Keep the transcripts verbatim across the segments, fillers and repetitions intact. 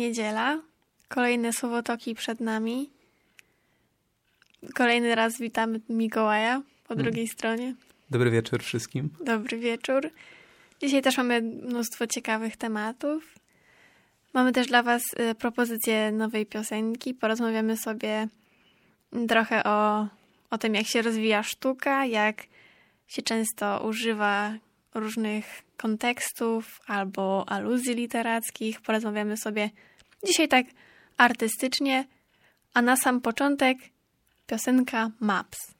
niedziela, kolejne Słowotoki przed nami. Kolejny raz witamy Mikołaja po hmm. drugiej stronie. Dobry wieczór wszystkim. Dobry wieczór. Dzisiaj też mamy mnóstwo ciekawych tematów. Mamy też dla was propozycję nowej piosenki. Porozmawiamy sobie trochę o, o tym, jak się rozwija sztuka, jak się często używa różnych kontekstów albo aluzji literackich. Porozmawiamy sobie dzisiaj tak artystycznie, a na sam początek piosenka Maps.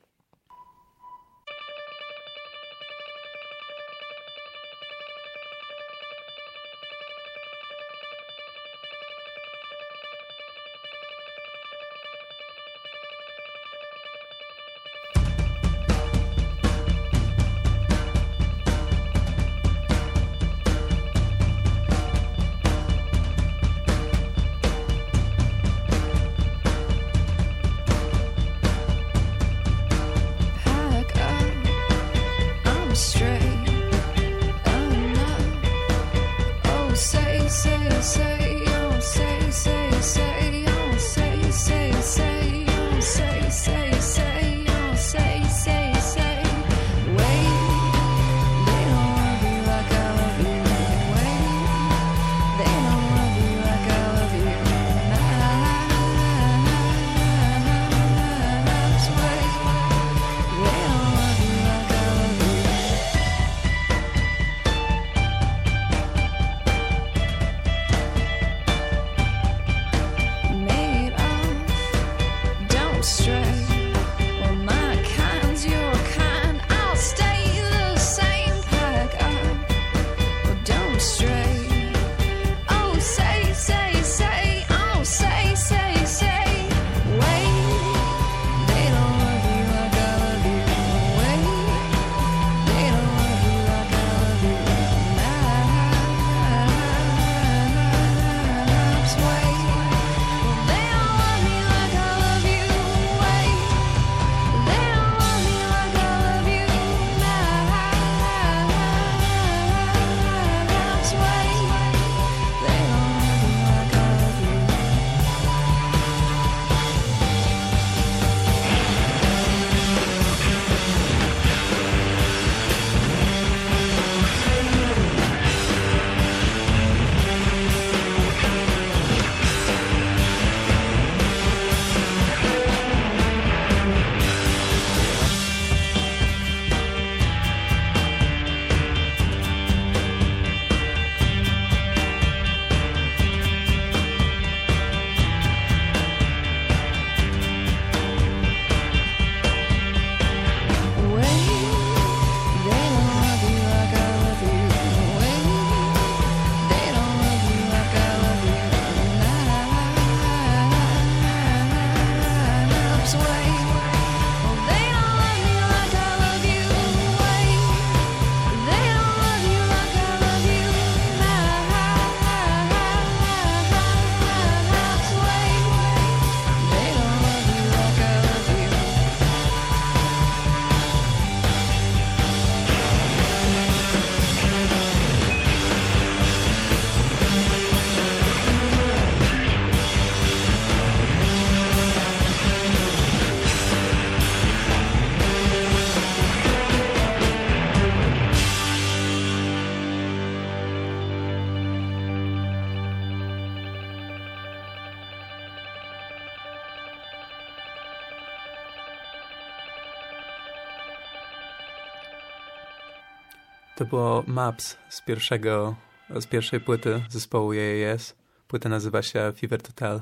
To było Maps z pierwszego, z pierwszej płyty zespołu Ye Yes. Płyta nazywa się Fever Total.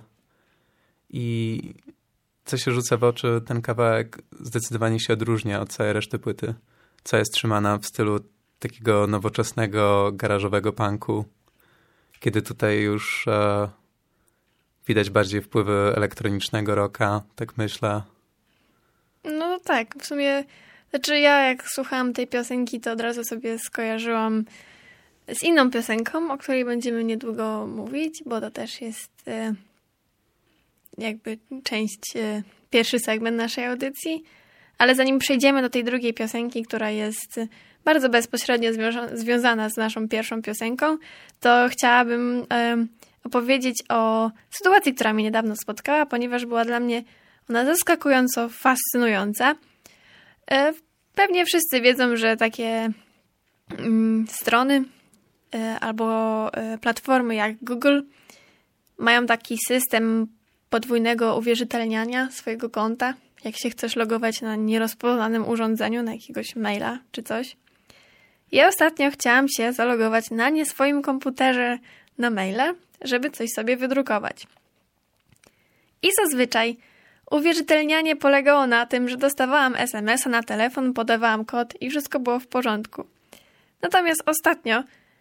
I co się rzuca w oczy, ten kawałek zdecydowanie się odróżnia od całej reszty płyty. Cała jest trzymana w stylu takiego nowoczesnego, garażowego punku. Kiedy tutaj już e, widać bardziej wpływy elektronicznego rocka, tak myślę. No tak, w sumie... Znaczy ja jak słuchałam tej piosenki, to od razu sobie skojarzyłam z inną piosenką, o której będziemy niedługo mówić, bo to też jest e, jakby część, e, pierwszy segment naszej audycji. Ale zanim przejdziemy do tej drugiej piosenki, która jest bardzo bezpośrednio związa- związana z naszą pierwszą piosenką, to chciałabym e, opowiedzieć o sytuacji, która mnie niedawno spotkała, ponieważ była dla mnie ona zaskakująco fascynująca. Pewnie wszyscy wiedzą, że takie mm, strony y, albo y, platformy jak Google mają taki system podwójnego uwierzytelniania swojego konta, jak się chcesz logować na nierozpoznanym urządzeniu, na jakiegoś maila czy coś. Ja ostatnio chciałam się zalogować na nie swoim komputerze na maile, żeby coś sobie wydrukować. I zazwyczaj uwierzytelnianie polegało na tym, że dostawałam es em es a na telefon, podawałam kod i wszystko było w porządku. Natomiast ostatnio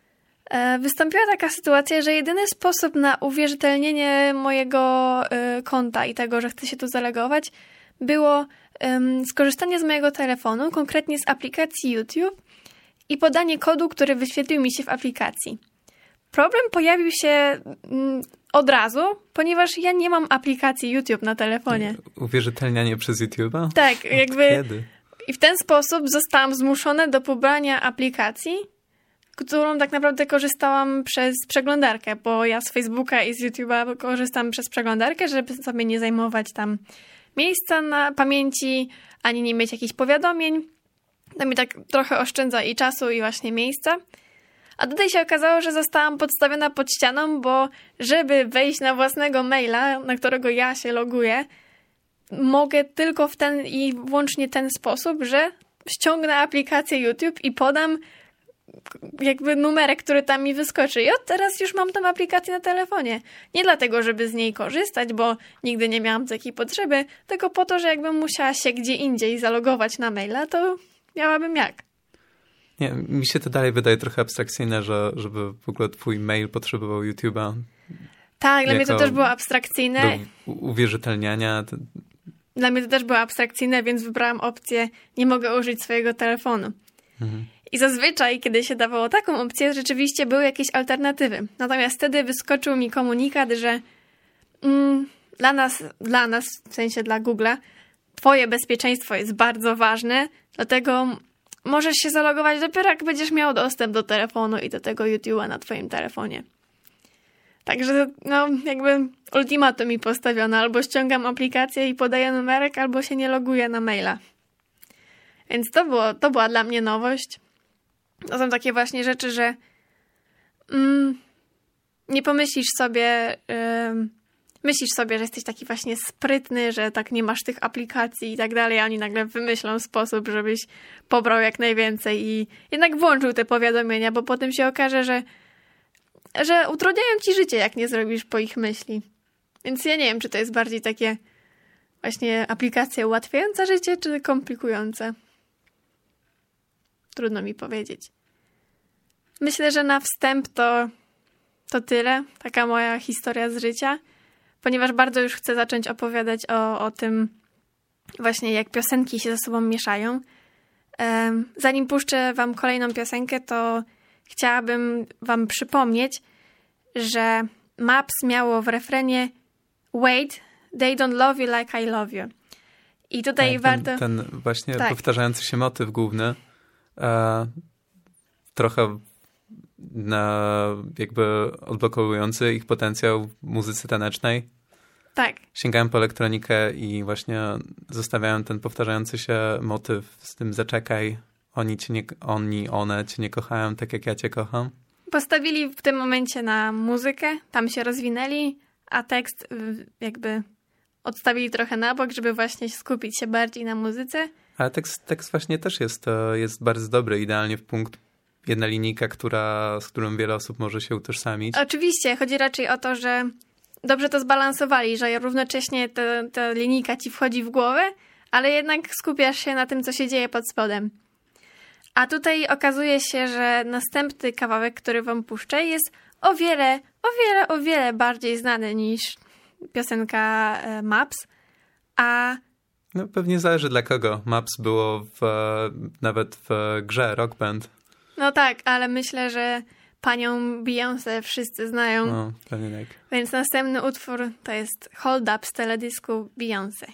e, wystąpiła taka sytuacja, że jedyny sposób na uwierzytelnienie mojego e, konta i tego, że chcę się tu zalogować, było e, skorzystanie z mojego telefonu, konkretnie z aplikacji YouTube i podanie kodu, który wyświetlił mi się w aplikacji. Problem pojawił się mm, od razu, ponieważ ja nie mam aplikacji YouTube na telefonie. Uwierzytelnianie przez YouTube'a? Tak, jakby... Kiedy? I w ten sposób zostałam zmuszona do pobrania aplikacji, którą tak naprawdę korzystałam przez przeglądarkę, bo ja z Facebooka i z YouTube'a korzystam przez przeglądarkę, żeby sobie nie zajmować tam miejsca na pamięci, ani nie mieć jakichś powiadomień. To mi tak trochę oszczędza i czasu, i właśnie miejsca. A tutaj się okazało, że zostałam podstawiona pod ścianą, bo żeby wejść na własnego maila, na którego ja się loguję, mogę tylko w ten i wyłącznie ten sposób, że ściągnę aplikację YouTube i podam jakby numerek, który tam mi wyskoczy. I od teraz już mam tą aplikację na telefonie. Nie dlatego, żeby z niej korzystać, bo nigdy nie miałam takiej potrzeby, tylko po to, że jakbym musiała się gdzie indziej zalogować na maila, to miałabym jak. Nie, mi się to dalej wydaje trochę abstrakcyjne, że żeby w ogóle twój mail potrzebował YouTube'a. Tak, dla mnie to też było abstrakcyjne. Do uwierzytelniania. To... Dla mnie to też było abstrakcyjne, więc wybrałam opcję, nie mogę użyć swojego telefonu. Mhm. I zazwyczaj, kiedy się dawało taką opcję, rzeczywiście były jakieś alternatywy. Natomiast wtedy wyskoczył mi komunikat, że mm, dla nas, dla nas, w sensie dla Google'a, twoje bezpieczeństwo jest bardzo ważne, dlatego możesz się zalogować dopiero jak będziesz miał dostęp do telefonu i do tego YouTube'a na twoim telefonie. Także no jakby ultimatum mi postawiono, albo ściągam aplikację i podaję numerek, albo się nie loguję na maila. Więc to, było, to była dla mnie nowość. To są takie właśnie rzeczy, że mm, nie pomyślisz sobie, yy, myślisz sobie, że jesteś taki właśnie sprytny, że tak nie masz tych aplikacji i tak dalej, a oni nagle wymyślą sposób, żebyś pobrał jak najwięcej i jednak włączył te powiadomienia, bo potem się okaże, że, że utrudniają ci życie, jak nie zrobisz po ich myśli. Więc ja nie wiem, czy to jest bardziej takie właśnie aplikacja ułatwiająca życie, czy komplikujące. Trudno mi powiedzieć. Myślę, że na wstęp to, to tyle. Taka moja historia z życia. Ponieważ bardzo już chcę zacząć opowiadać o, o tym właśnie, jak piosenki się ze sobą mieszają. Um, zanim puszczę wam kolejną piosenkę, to chciałabym wam przypomnieć, że Maps miało w refrenie Wait, they don't love you like I love you. I tutaj ten, warto... Ten właśnie tak. powtarzający się motyw główny e, trochę na, jakby odblokowujący ich potencjał w muzyce tanecznej. Tak. Sięgałem po elektronikę i właśnie zostawiałem ten powtarzający się motyw z tym zaczekaj, oni, cię nie, oni, one cię nie kochają tak jak ja cię kocham. Postawili w tym momencie na muzykę, tam się rozwinęli, a tekst jakby odstawili trochę na bok, żeby właśnie skupić się bardziej na muzyce. Ale tekst, tekst właśnie też jest, jest bardzo dobry, idealnie w punkt. Jedna linijka, która, z którą wiele osób może się utożsamić. Oczywiście, chodzi raczej o to, że dobrze to zbalansowali, że równocześnie ta linijka ci wchodzi w głowę, ale jednak skupiasz się na tym, co się dzieje pod spodem. A tutaj okazuje się, że następny kawałek, który wam puszczę, jest o wiele, o wiele, o wiele bardziej znany niż piosenka Maps, a... No pewnie zależy dla kogo. Maps było w, nawet w grze Rock Band. No tak, ale myślę, że panią Beyoncé wszyscy znają. No, pewnie tak. Więc następny utwór to jest Hold Up z teledysku Beyoncé.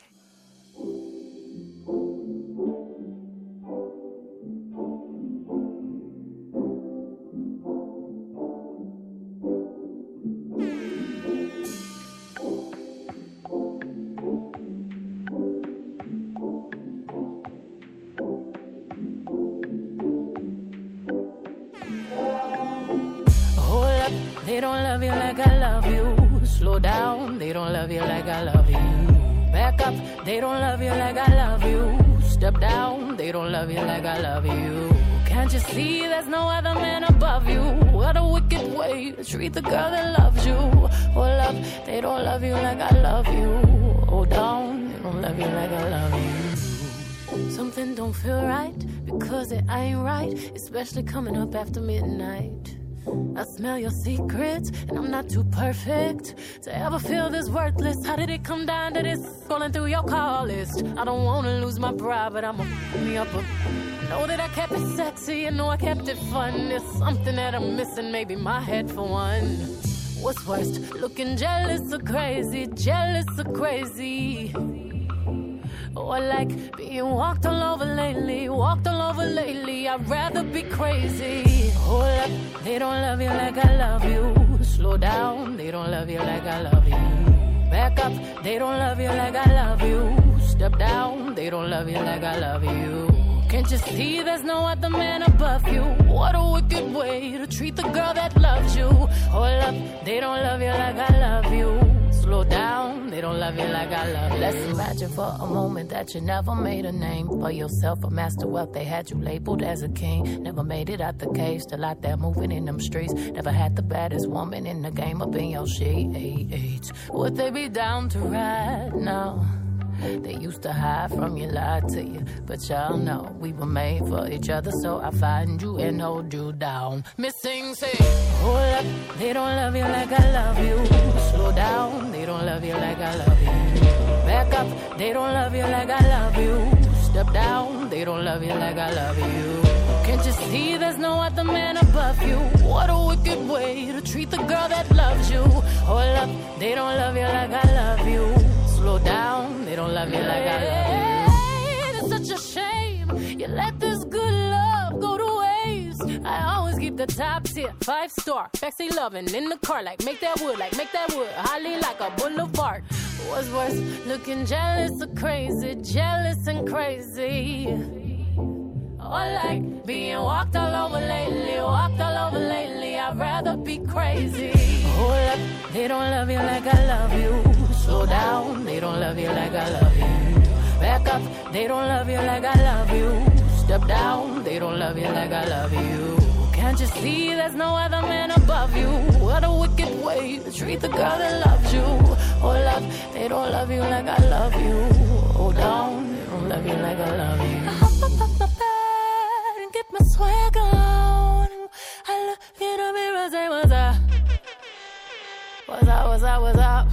don't love you like I love you. Slow down, they don't love you like I love you. Back up, they don't love you like I love you. Step down, they don't love you like I love you. Can't you see there's no other man above you? What a wicked way to treat the girl that loves you. Hold up, they don't love you like I love you. Hold down, they don't love you like I love you. Something don't feel right, because it ain't right, especially coming up after midnight. I smell your secrets, and I'm not too perfect to ever feel this worthless. How did it come down to this? Scrolling through your call list. I don't wanna lose my pride, but I'ma me up a... Know that I kept it sexy, and know I kept it fun. There's something that I'm missing, maybe my head for one. What's worst, looking jealous or crazy, jealous or crazy? Or like being walked all over lately, walked all over lately. I'd rather be crazy. Hold up, they don't love you like I love you. Slow down, they don't love you like I love you. Back up, they don't love you like I love you. Step down, they don't love you like I love you. Can't you see there's no other man above you? What a wicked way to treat the girl that loves you. Hold up, they don't love you like I love you. Slow down, they don't love you like I love you. Let's imagine for a moment that you never made a name for yourself, a master wealth. They had you labeled as a king. Never made it out the cave, still out there moving in them streets. Never had the baddest woman in the game up in your sheets. Would they be down to ride now? They used to hide from you, lied to you, but y'all know we were made for each other, so I find you and hold you down. Missing, say, hold up, they don't love you like I love you. Slow down, they don't love you like I love you. Back up, they don't love you like I love you. Step down, they don't love you like I love you. Can't you see there's no other man above you? What a wicked way to treat the girl that loves you. Hold up, they don't love you like I love you. Slow down, they don't love you like I love you. It's such a shame you let this good love go to waste. I always keep the top tier, five star, sexy loving in the car, like make that wood, like make that wood, holly like a boulevard. What's worse, looking jealous or crazy, jealous and crazy. Or like being walked all over lately, walked all over lately. I'd rather be crazy. Hold up, they don't love you like I love you. Slow down, they don't love you like I love you. Back up, they don't love you like I love you. Step down, they don't love you like I love you. Can't you see there's no other man above you? What a wicked way to treat the girl that loves you. Hold up, they don't love you like I love you. Hold down, they don't love you like I love you. I hop up off my bed and get my swag on. I look in the mirror, say what's up? What's up, what's up, what's up?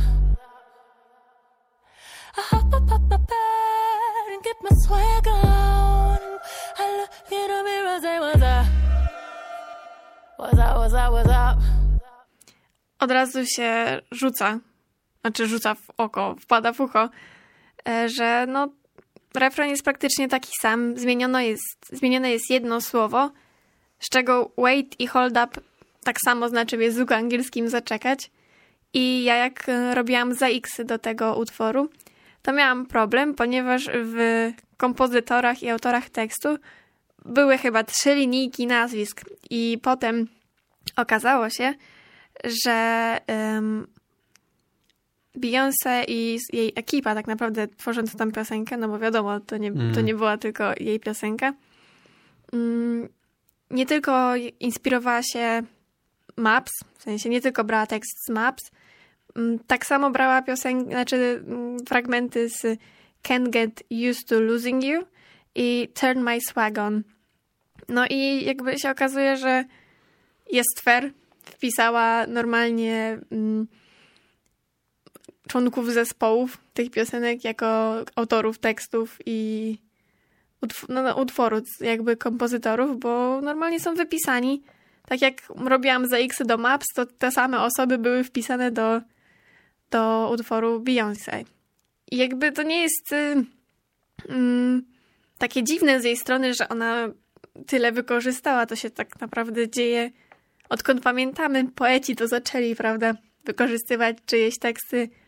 I hop up off my bed and get my swag on. I look in the mirror, say what's up? What's up, what's up, what's up? Od razu się rzuca, znaczy rzuca w oko, wpada w ucho, że no refren jest praktycznie taki sam. Zmieniono jest, zmienione jest jedno słowo, z czego wait i hold up tak samo znaczy w języku angielskim zaczekać. I ja jak robiłam za X do tego utworu, to miałam problem, ponieważ w kompozytorach i autorach tekstu były chyba trzy linijki nazwisk i potem okazało się, że um, Beyoncé i jej ekipa tak naprawdę tworząc tę piosenkę, no bo wiadomo, to nie, mm. to nie była tylko jej piosenka, um, nie tylko inspirowała się Maps, w sensie nie tylko brała tekst z Maps, um, tak samo brała piosenki, znaczy um, fragmenty z Can't Get Used to Losing You i Turn My Swag On. No i jakby się okazuje, że jest fair. Wpisała normalnie mm, członków zespołów tych piosenek jako autorów tekstów i utw- no, no, utworu, jakby kompozytorów, bo normalnie są wypisani. Tak jak robiłam za X do Maps, to te same osoby były wpisane do, do utworu Beyoncé. I jakby to nie jest y, y, takie dziwne z jej strony, że ona tyle wykorzystała. To się tak naprawdę dzieje odkąd pamiętamy. Poeci to zaczęli, prawda, wykorzystywać czyjeś teksty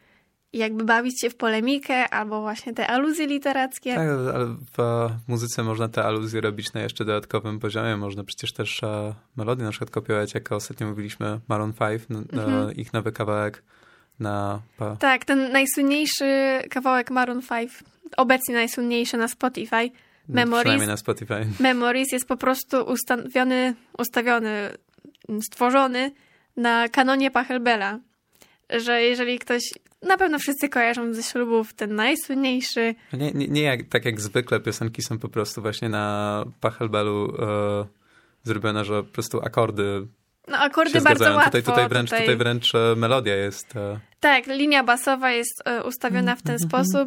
i jakby bawić się w polemikę albo właśnie te aluzje literackie. Tak, ale w muzyce można te aluzje robić na jeszcze dodatkowym poziomie. Można przecież też e, melodię na przykład kopiować, jak ostatnio mówiliśmy Maroon pięć, no, mhm. e, ich nowy kawałek na... Pa. Tak, ten najsłynniejszy kawałek Maroon pięć, obecnie najsłynniejszy na Spotify, Memories, na Spotify. Memories jest po prostu ustawiony, ustawiony, stworzony na kanonie Pachelbela. Że jeżeli ktoś, na pewno wszyscy kojarzą ze ślubów ten najsłynniejszy. Nie, nie, nie jak, tak jak zwykle piosenki są po prostu właśnie na Pachelbelu e, zrobione, że po prostu akordy No akordy się bardzo zgadzają. łatwo. Tutaj, tutaj, wręcz, tutaj... tutaj wręcz melodia jest... E... Tak, linia basowa jest e, ustawiona w ten sposób.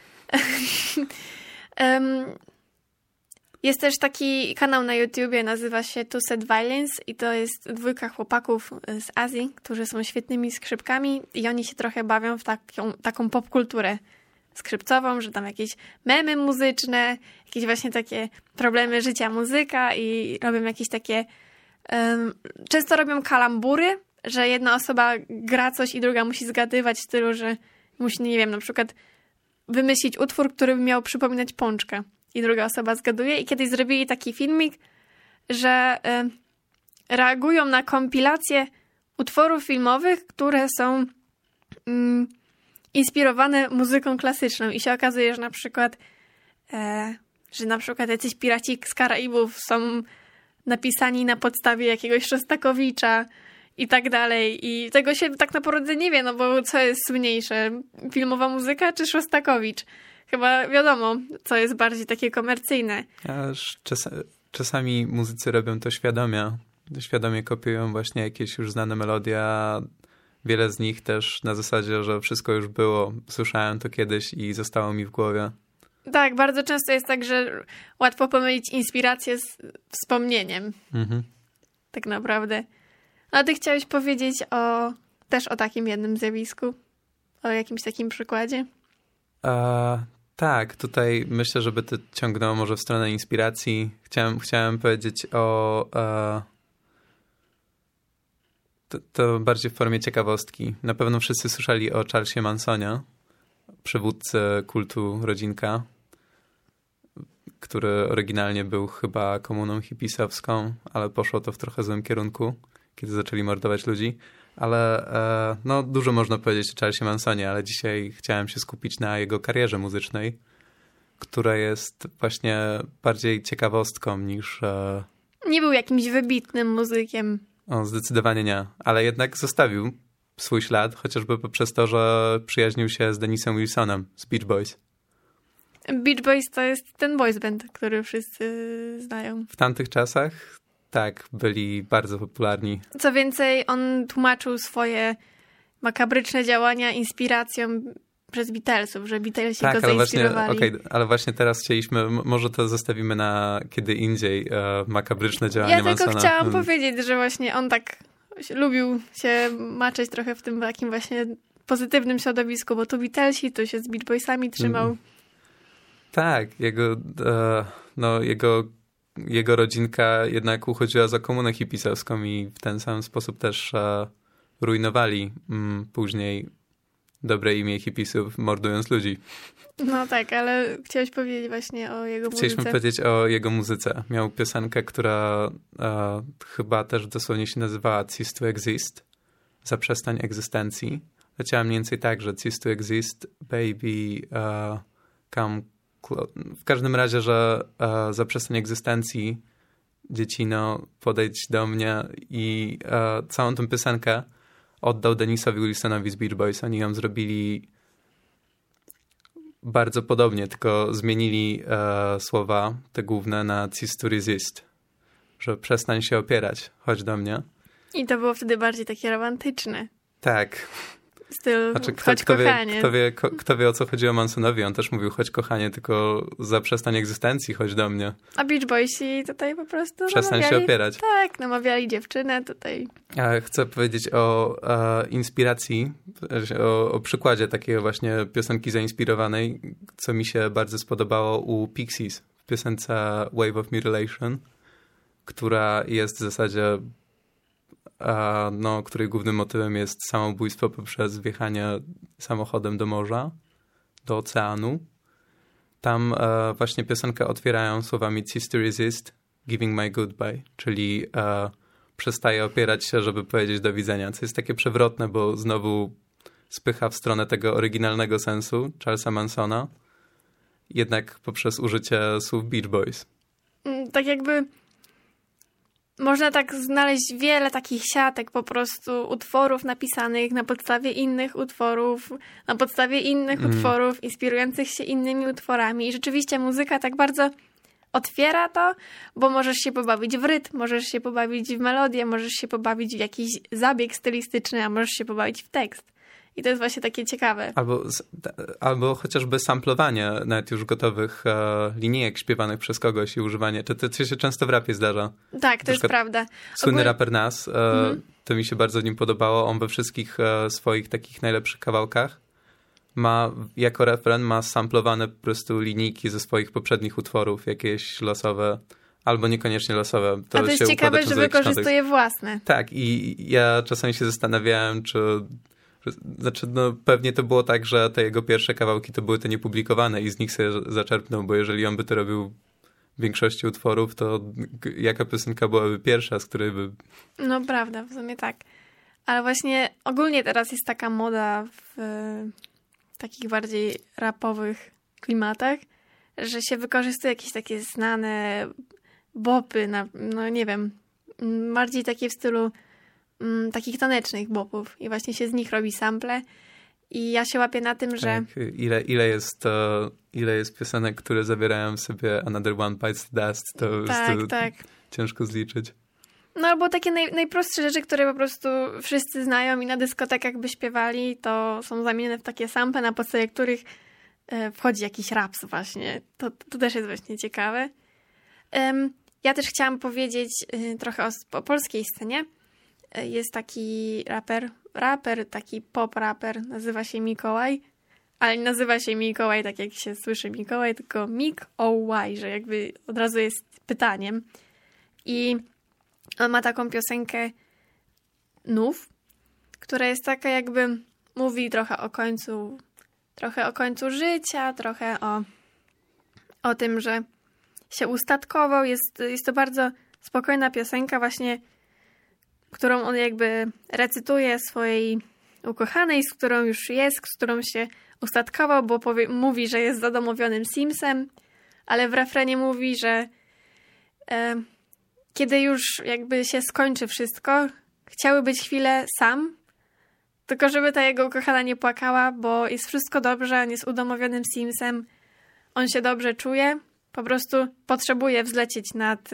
um, Jest też taki kanał na YouTubie, nazywa się Two Set Violins i to jest dwójka chłopaków z Azji, którzy są świetnymi skrzypkami i oni się trochę bawią w taką, taką popkulturę skrzypcową, że tam jakieś memy muzyczne, jakieś właśnie takie problemy życia muzyka i robią jakieś takie... Um, często robią kalambury, że jedna osoba gra coś i druga musi zgadywać w stylu, że musi, nie wiem, na przykład wymyślić utwór, który by miał przypominać pączkę. I druga osoba zgaduje. I kiedyś zrobili taki filmik, że y, reagują na kompilacje utworów filmowych, które są y, inspirowane muzyką klasyczną. I się okazuje, że na przykład e, że na przykład jacyś piraci z Karaibów są napisani na podstawie jakiegoś Szostakowicza i tak dalej. I tego się tak naprawdę nie wie, no bo co jest słynniejsze? Filmowa muzyka czy Szostakowicz? Chyba wiadomo, co jest bardziej takie komercyjne. Aż czas, czasami muzycy robią to świadomie. Świadomie kopiują właśnie jakieś już znane melodie, a wiele z nich też na zasadzie, że wszystko już było. Słyszałem to kiedyś i zostało mi w głowie. Tak, bardzo często jest tak, że łatwo pomylić inspirację z wspomnieniem. Mhm. Tak naprawdę. A ty chciałeś powiedzieć o też o takim jednym zjawisku? O jakimś takim przykładzie? A, tak, tutaj myślę, żeby to ciągnęło może w stronę inspiracji. Chciałem, chciałem powiedzieć o... A, to, to bardziej w formie ciekawostki. Na pewno wszyscy słyszeli o Charlesie Mansonie, przywódcy kultu Rodzinka, który oryginalnie był chyba komuną hipisowską, ale poszło to w trochę złym kierunku, kiedy zaczęli mordować ludzi. Ale e, no, dużo można powiedzieć o Charlesie Mansonie, ale dzisiaj chciałem się skupić na jego karierze muzycznej, która jest właśnie bardziej ciekawostką niż... E, nie był jakimś wybitnym muzykiem. O, zdecydowanie nie, ale jednak zostawił swój ślad, chociażby poprzez to, że przyjaźnił się z Dennisem Wilsonem z Beach Boys. Beach Boys to jest ten boys band, który wszyscy znają. W tamtych czasach tak, byli bardzo popularni. Co więcej, on tłumaczył swoje makabryczne działania inspiracją przez Beatlesów, że Beatlesi tak, go ale zainspirowali. Właśnie, okay, ale właśnie teraz chcieliśmy, może to zostawimy na kiedy indziej, e, makabryczne działania Ja tylko Mansona. chciałam hmm. powiedzieć, że właśnie on tak lubił się maczeć trochę w tym takim właśnie pozytywnym środowisku, bo tu Beatlesi, tu się z Beach Boysami trzymał. Hmm. Tak, jego, e, no, jego, jego rodzinka jednak uchodziła za komunę hipisowską i w ten sam sposób też e, rujnowali m, później dobre imię hipisów, mordując ludzi. No tak, ale chciałeś powiedzieć właśnie o jego muzyce. Chcieliśmy powiedzieć o jego muzyce. Miał piosenkę, która e, chyba też dosłownie się nazywała Cease to Exist. Zaprzestań egzystencji. Leciała mniej więcej tak, że Cease to Exist, baby, uh, come w każdym razie, że uh, zaprzestań egzystencji, dziecino, podejdź do mnie i uh, całą tę piosenkę oddał Dennisowi Wilsonowi z Beach Boys. Oni ją zrobili bardzo podobnie, tylko zmienili uh, słowa, te główne, na cease to resist, że przestań się opierać, chodź do mnie. I to było wtedy bardziej takie romantyczne. Tak. Styl, znaczy, kto, chodź kto kochanie. Wie, kto, wie, ko, kto wie, o co chodziło Mansonowi. On też mówił, chodź kochanie, tylko zaprzestań egzystencji, chodź do mnie. A Beach Boysi tutaj po prostu przestań namawiali, się opierać. Tak, namawiali dziewczynę tutaj. Ja chcę powiedzieć o e, inspiracji, o, o przykładzie takiej właśnie piosenki zainspirowanej, co mi się bardzo spodobało u Pixies w piosence Wave of Mutilation, która jest w zasadzie a, no, której głównym motywem jest samobójstwo poprzez wjechanie samochodem do morza, do oceanu. Tam e, właśnie piosenkę otwierają słowami Cease to resist, giving my goodbye, czyli e, przestaje opierać się, żeby powiedzieć do widzenia, co jest takie przewrotne, bo znowu spycha w stronę tego oryginalnego sensu Charlesa Mansona, jednak poprzez użycie słów Beach Boys. Tak jakby można tak znaleźć wiele takich siatek po prostu utworów napisanych na podstawie innych utworów, na podstawie innych mm. utworów, inspirujących się innymi utworami. I rzeczywiście muzyka tak bardzo otwiera to, bo możesz się pobawić w rytm, możesz się pobawić w melodię, możesz się pobawić w jakiś zabieg stylistyczny, a możesz się pobawić w tekst. I to jest właśnie takie ciekawe. Albo, albo chociażby samplowanie nawet już gotowych e, linijek śpiewanych przez kogoś i używanie. To, to, to się często w rapie zdarza. Tak, to jest prawda. Słynny Ogólnie... raper Nas, e, mm-hmm. to mi się bardzo w nim podobało. On we wszystkich e, swoich takich najlepszych kawałkach ma, jako refren ma samplowane po prostu linijki ze swoich poprzednich utworów, jakieś losowe, albo niekoniecznie losowe. To A to jest ciekawe, że wykorzystuje własne. Tak, i ja czasami się zastanawiałem, czy... Znaczy, no pewnie to było tak, że te jego pierwsze kawałki to były te niepublikowane i z nich sobie zaczerpnął, bo jeżeli on by to robił w większości utworów, to jaka piosenka byłaby pierwsza, z której by... No prawda, w sumie tak. Ale właśnie ogólnie teraz jest taka moda w takich bardziej rapowych klimatach, że się wykorzystuje jakieś takie znane bopy, na, no nie wiem, bardziej takie w stylu takich tanecznych bopów i właśnie się z nich robi sample i ja się łapię na tym, że... Tak, ile, ile, jest, to, ile jest piosenek, które zawierają w sobie Another One Bites the Dust, to tak, jest tak. ciężko zliczyć. No albo takie naj, najprostsze rzeczy, które po prostu wszyscy znają i na dyskotekach by śpiewali, to są zamienione w takie sample, na podstawie których e, wchodzi jakiś raps właśnie. To, to też jest właśnie ciekawe. Um, ja też chciałam powiedzieć y, trochę o, o polskiej scenie. Jest taki raper, raper, taki pop raper, nazywa się Mikołaj, ale nie nazywa się Mikołaj tak jak się słyszy Mikołaj, tylko Mik-O-Y, że jakby od razu jest pytaniem. I on ma taką piosenkę Nów, która jest taka jakby, mówi trochę o końcu, trochę o końcu życia, trochę o, o tym, że się ustatkował. Jest, jest to bardzo spokojna piosenka właśnie, którą on jakby recytuje swojej ukochanej, z którą już jest, z którą się ustatkował, bo powie, mówi, że jest zadomowionym Simsem, ale w refrenie mówi, że e, kiedy już jakby się skończy wszystko, chciały być chwilę sam, tylko żeby ta jego ukochana nie płakała, bo jest wszystko dobrze, on jest udomowionym Simsem, on się dobrze czuje, po prostu potrzebuje wzlecieć nad,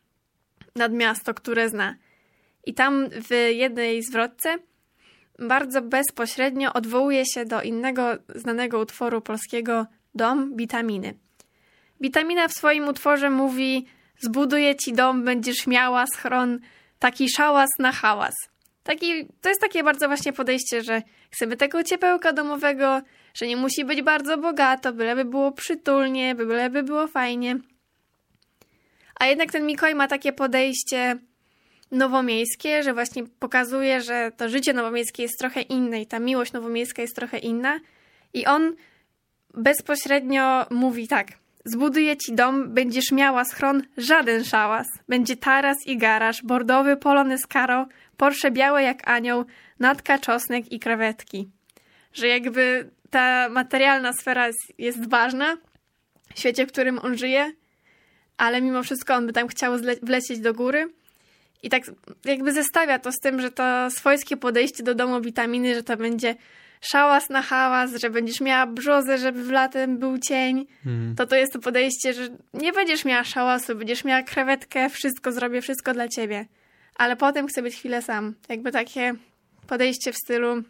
nad miasto, które zna. I tam w jednej zwrotce bardzo bezpośrednio odwołuje się do innego znanego utworu polskiego Dom Bitaminy. Bitamina w swoim utworze mówi: zbuduję ci dom, będziesz miała schron, taki szałas na hałas. Taki, to jest takie bardzo właśnie podejście, że chcemy tego ciepełka domowego, że nie musi być bardzo bogato, byleby było przytulnie, byleby było fajnie. A jednak ten Mikołaj ma takie podejście nowomiejskie, że właśnie pokazuje, że to życie nowomiejskie jest trochę inne i ta miłość nowomiejska jest trochę inna. I on bezpośrednio mówi tak: zbuduję ci dom, będziesz miała schron, żaden szałas. Będzie taras i garaż, bordowy polonez karo, Porsche białe jak anioł, natka, czosnek i krewetki. Że jakby ta materialna sfera jest, jest ważna w świecie, w którym on żyje, ale mimo wszystko on by tam chciał zle- wlecieć do góry. I tak jakby zestawia to z tym, że to swojskie podejście do domu Bitaminy, że to będzie szałas na hałas, że będziesz miała brzozę, żeby w latem był cień, mm. to to jest to podejście, że nie będziesz miała szałasu, będziesz miała krewetkę, wszystko zrobię, wszystko dla ciebie. Ale potem chcę być chwilę sam. Jakby takie podejście w stylu: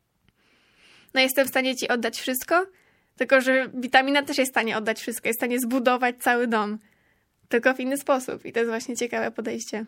no jestem w stanie ci oddać wszystko, tylko że Bitamina też jest w stanie oddać wszystko, jest w stanie zbudować cały dom, tylko w inny sposób. I to jest właśnie ciekawe podejście.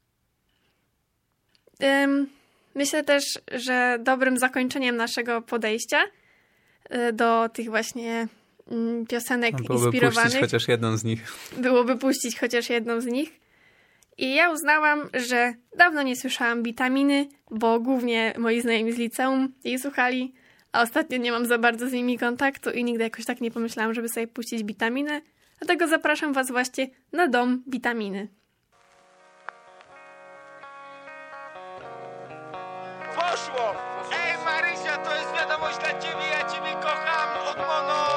Um, myślę też, że dobrym zakończeniem naszego podejścia do tych właśnie piosenek byłoby inspirowanych puścić chociaż jedną z nich. Byłoby puścić chociaż jedną z nich. I ja uznałam, że dawno nie słyszałam Bitaminy, bo głównie moi znajomi z liceum jej słuchali, a ostatnio nie mam za bardzo z nimi kontaktu i nigdy jakoś tak nie pomyślałam, żeby sobie puścić Bitaminę. Dlatego zapraszam was właśnie na dom Bitaminy. Poszło! Ej Marysia, to jest wiadomość dla ciebie, ja ciebie kocham od mono...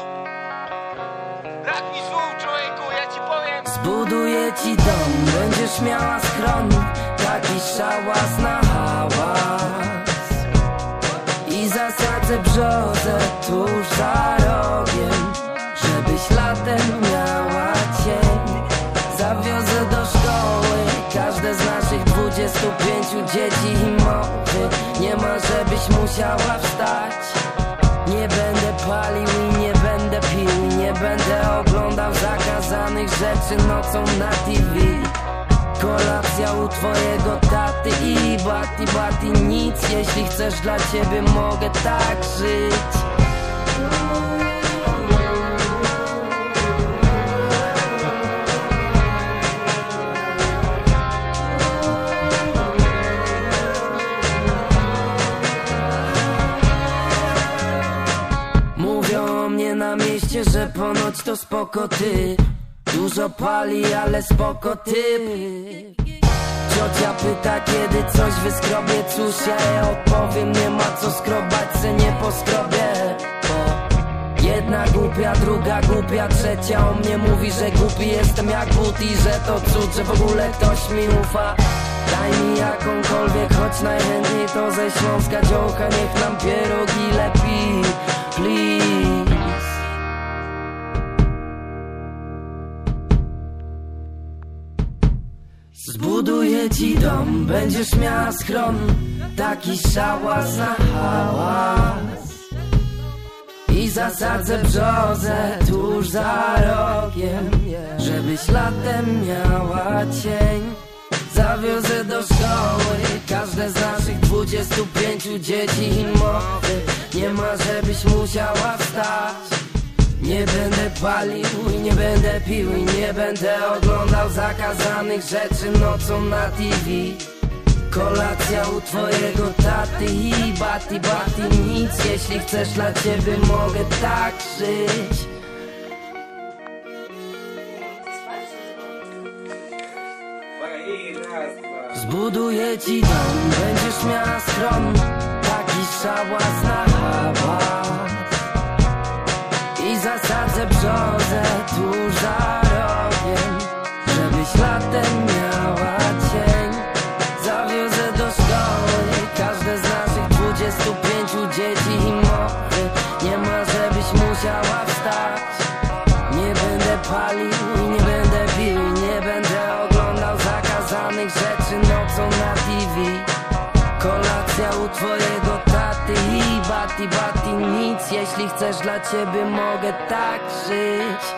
Brak mi słów, człowieku, ja ci powiem. Zbuduję ci dom, będziesz miała schron, taki szałas na hałas. I zasadzę brzozę tuż za rogiem, żebyś latem miała cień. Zawiozę do szkoły każde z naszych dwudziestu pięciu dzieci i mowy. Nie ma, żebyś musiała wstać. Nie będę palił i nie będę pił i nie będę oglądał zakazanych rzeczy nocą na T V. Kolacja u twojego taty i bati bati nic. Jeśli chcesz, dla ciebie mogę tak żyć. Na mieście, że ponoć to spoko ty. Dużo pali, ale spoko ty. Ciocia pyta, kiedy coś wyskrobię. Cóż, ja jej odpowiem, nie ma co skrobać, se nie poskrobię. Bo jedna głupia, druga głupia, trzecia o mnie mówi, że głupi jestem jak but i że to cud, że w ogóle ktoś mi ufa. Daj mi jakąkolwiek, choć najchętniej to ze Śląska dziołcha. Niech nam pierogi lepi, please. Zbuduję ci dom, będziesz miała schron, taki szałas na hałas. I zasadzę brzozę tuż za rogiem, żebyś latem miała cień. Zawiozę do szkoły każde z naszych dwudziestu pięciu dzieci i mowy. Nie ma, żebyś musiała wstać. Nie będę palił i nie będę pił i nie będę oglądał zakazanych rzeczy nocą na T V. Kolacja u twojego taty i bati bati nic. Jeśli chcesz, dla ciebie mogę tak żyć. Zbuduję ci dom, będziesz miała schron, taki szałas na hałas. I zasadzę brzozę tuż za rogiem, żebyś latem miała cień. Zawiozę do szkoły każde z naszych dwudziestu pięciu dzieci i mowy. Nie ma, żebyś musiała wstać. Nie będę palił i nie będę pił i nie będę oglądał zakazanych rzeczy nocą na T V. Kolacja u twojego taty i bati bati nic. Jeśli chcesz, dla ciebie mogę tak żyć.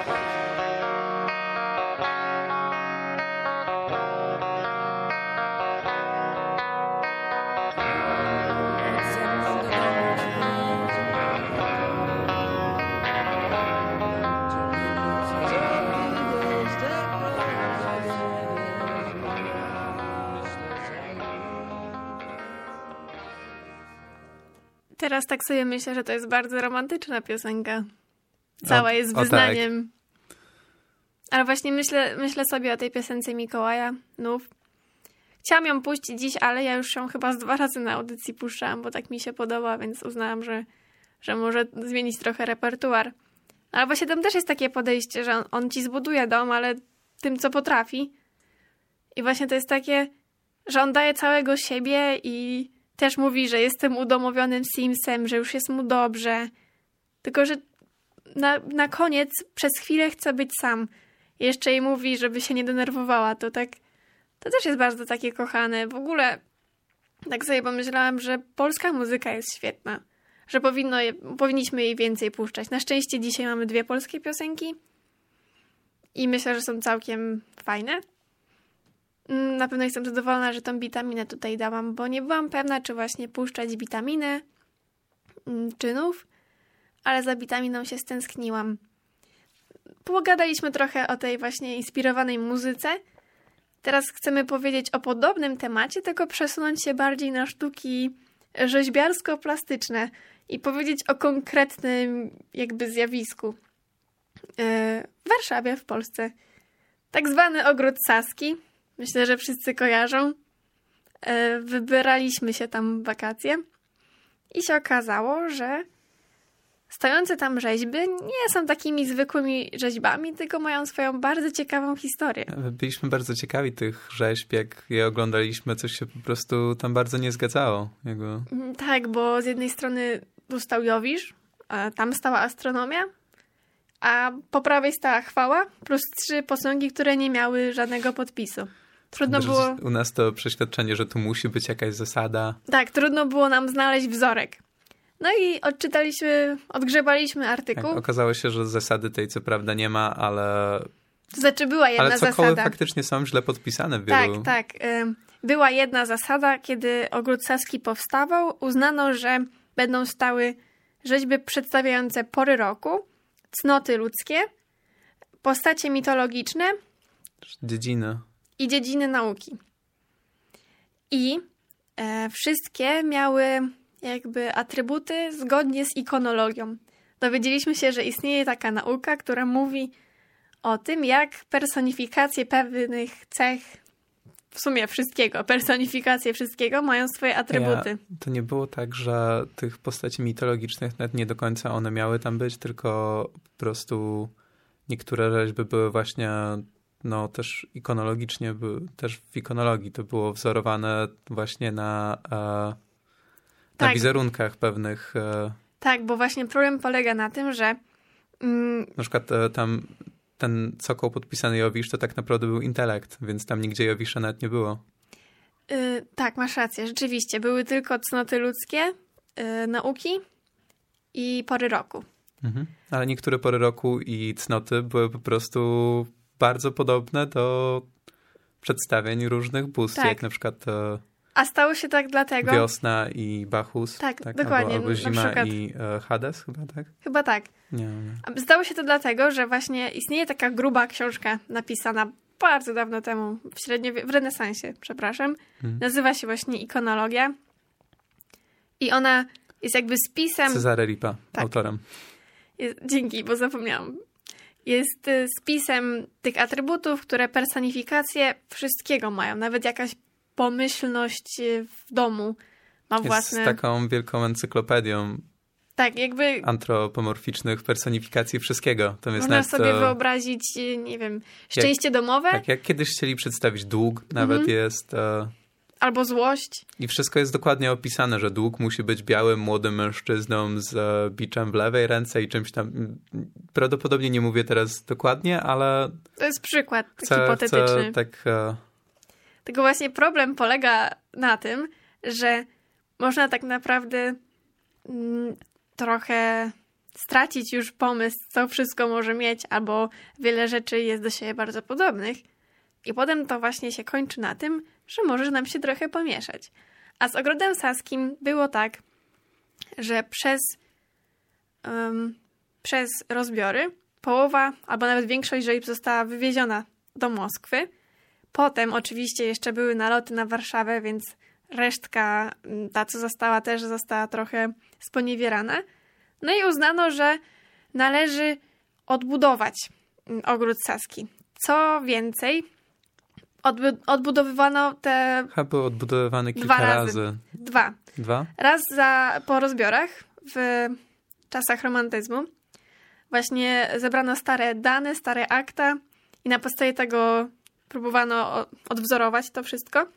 Teraz tak sobie myślę, że to jest bardzo romantyczna piosenka. Cała o, jest wyznaniem. Tak. Ale właśnie myślę, myślę sobie o tej piosence Mikołaja Nów. Chciałam ją puścić dziś, ale ja już ją chyba z dwa razy na audycji puszczałam, bo tak mi się podoba, więc uznałam, że, że może zmienić trochę repertuar. Ale właśnie tam też jest takie podejście, że on, on ci zbuduje dom, ale tym, co potrafi. I właśnie to jest takie, że on daje całego siebie i też mówi, że jestem udomowionym Simsem, że już jest mu dobrze. Tylko, że na, na koniec przez chwilę chce być sam. I jeszcze jej mówi, żeby się nie denerwowała. To tak, to też jest bardzo takie kochane. W ogóle tak sobie pomyślałam, że polska muzyka jest świetna. Że powinno je, powinniśmy jej więcej puszczać. Na szczęście dzisiaj mamy dwie polskie piosenki. I myślę, że są całkiem fajne. Na pewno jestem zadowolona, że tą Bitaminę tutaj dałam, bo nie byłam pewna, czy właśnie puszczać Bitaminę czynów, ale za Bitaminą się stęskniłam. Pogadaliśmy trochę o tej właśnie inspirowanej muzyce. teraz chcemy powiedzieć o podobnym temacie, tylko przesunąć się bardziej na sztuki rzeźbiarsko-plastyczne i powiedzieć o konkretnym jakby zjawisku. W Warszawie, w Polsce. Tak zwany Ogród Saski. Myślę, że wszyscy kojarzą. Wybieraliśmy się tam w wakacje i się okazało, że stojące tam rzeźby nie są takimi zwykłymi rzeźbami, tylko mają swoją bardzo ciekawą historię. Byliśmy bardzo ciekawi tych rzeźb, jak je oglądaliśmy, coś się po prostu tam bardzo nie zgadzało. Jego... Tak, bo z jednej strony tu stał Jowisz, a tam stała astronomia, a po prawej stała chwała, plus trzy posągi, które nie miały żadnego podpisu. Trudno było... U nas to przeświadczenie, że tu musi być jakaś zasada. Tak, trudno było nam znaleźć wzorek. No i odczytaliśmy, odgrzebaliśmy artykuł. Tak, okazało się, że zasady tej co prawda nie ma, ale... To znaczy była jedna ale cokoły zasada. faktycznie są źle podpisane w wielu... Tak, tak. Była jedna zasada, kiedy Ogród Saski powstawał, uznano, że będą stały rzeźby przedstawiające pory roku, cnoty ludzkie, postacie mitologiczne... Dziedziny. I dziedziny nauki. I e, wszystkie miały jakby atrybuty zgodnie z ikonologią. Dowiedzieliśmy się, że istnieje taka nauka, która mówi o tym, jak personifikacje pewnych cech, w sumie wszystkiego, personifikacje wszystkiego mają swoje atrybuty. Ja, to nie było tak, że tych postaci mitologicznych nawet nie do końca one miały tam być, tylko po prostu niektóre rzeźby były właśnie... No też ikonologicznie, też w ikonologii to było wzorowane właśnie na, na tak. wizerunkach pewnych. Tak, bo właśnie problem polega na tym, że... Mm, na przykład tam ten cokół podpisany Jowisz to tak naprawdę był intelekt, więc tam nigdzie Jowisza nawet nie było. Yy, tak, masz rację, rzeczywiście. Były tylko cnoty ludzkie, yy, nauki i pory roku. Mhm. Ale niektóre pory roku i cnoty były po prostu... bardzo podobne do przedstawień różnych bóstw, tak. jak na przykład e, a stało się tak dlatego... Wiosna i Bacchus. Tak, tak? dokładnie. Albo, albo Zima przykład... i e, Hades chyba, tak? Chyba tak. Nie, nie. Stało się to dlatego, że właśnie istnieje taka gruba książka napisana bardzo dawno temu, w średniowie... w renesansie, przepraszam. Hmm. Nazywa się właśnie Ikonologia. I ona jest jakby spisem... Cezary Ripa, tak. autorem. Jest... Dzięki, bo zapomniałam. Jest spisem tych atrybutów, które personifikacje wszystkiego mają. Nawet jakaś pomyślność w domu ma własne... Jest taką wielką encyklopedią tak, jakby... antropomorficznych personifikacji wszystkiego. To jest można nawet, sobie wyobrazić, nie wiem, szczęście jak, domowe. Tak, jak kiedyś chcieli przedstawić dług, nawet mhm. jest... E... Albo złość. I wszystko jest dokładnie opisane, że dług musi być białym, młodym mężczyzną z e, biczem w lewej ręce i czymś tam. Prawdopodobnie nie mówię teraz dokładnie, ale... To jest przykład chcę, hipotetyczny. Chcę tak... E... Tylko właśnie problem polega na tym, że można tak naprawdę mm, trochę stracić już pomysł, co wszystko może mieć, albo wiele rzeczy jest do siebie bardzo podobnych. I potem to właśnie się kończy na tym, że może nam się trochę pomieszać. A z Ogrodem Saskim było tak, że przez, um, przez rozbiory połowa, albo nawet większość rzeźb została wywieziona do Moskwy. Potem oczywiście jeszcze były naloty na Warszawę, więc resztka, ta co została, też została trochę sponiewierana. No i uznano, że należy odbudować Ogród Saski. Co więcej, Odbu- odbudowywano te... Chyba był odbudowywany kilka dwa razy. razy. Dwa. Dwa? Raz za, po rozbiorach w czasach romantyzmu. Właśnie zebrano stare dane, stare akta i na podstawie tego próbowano odwzorować to wszystko.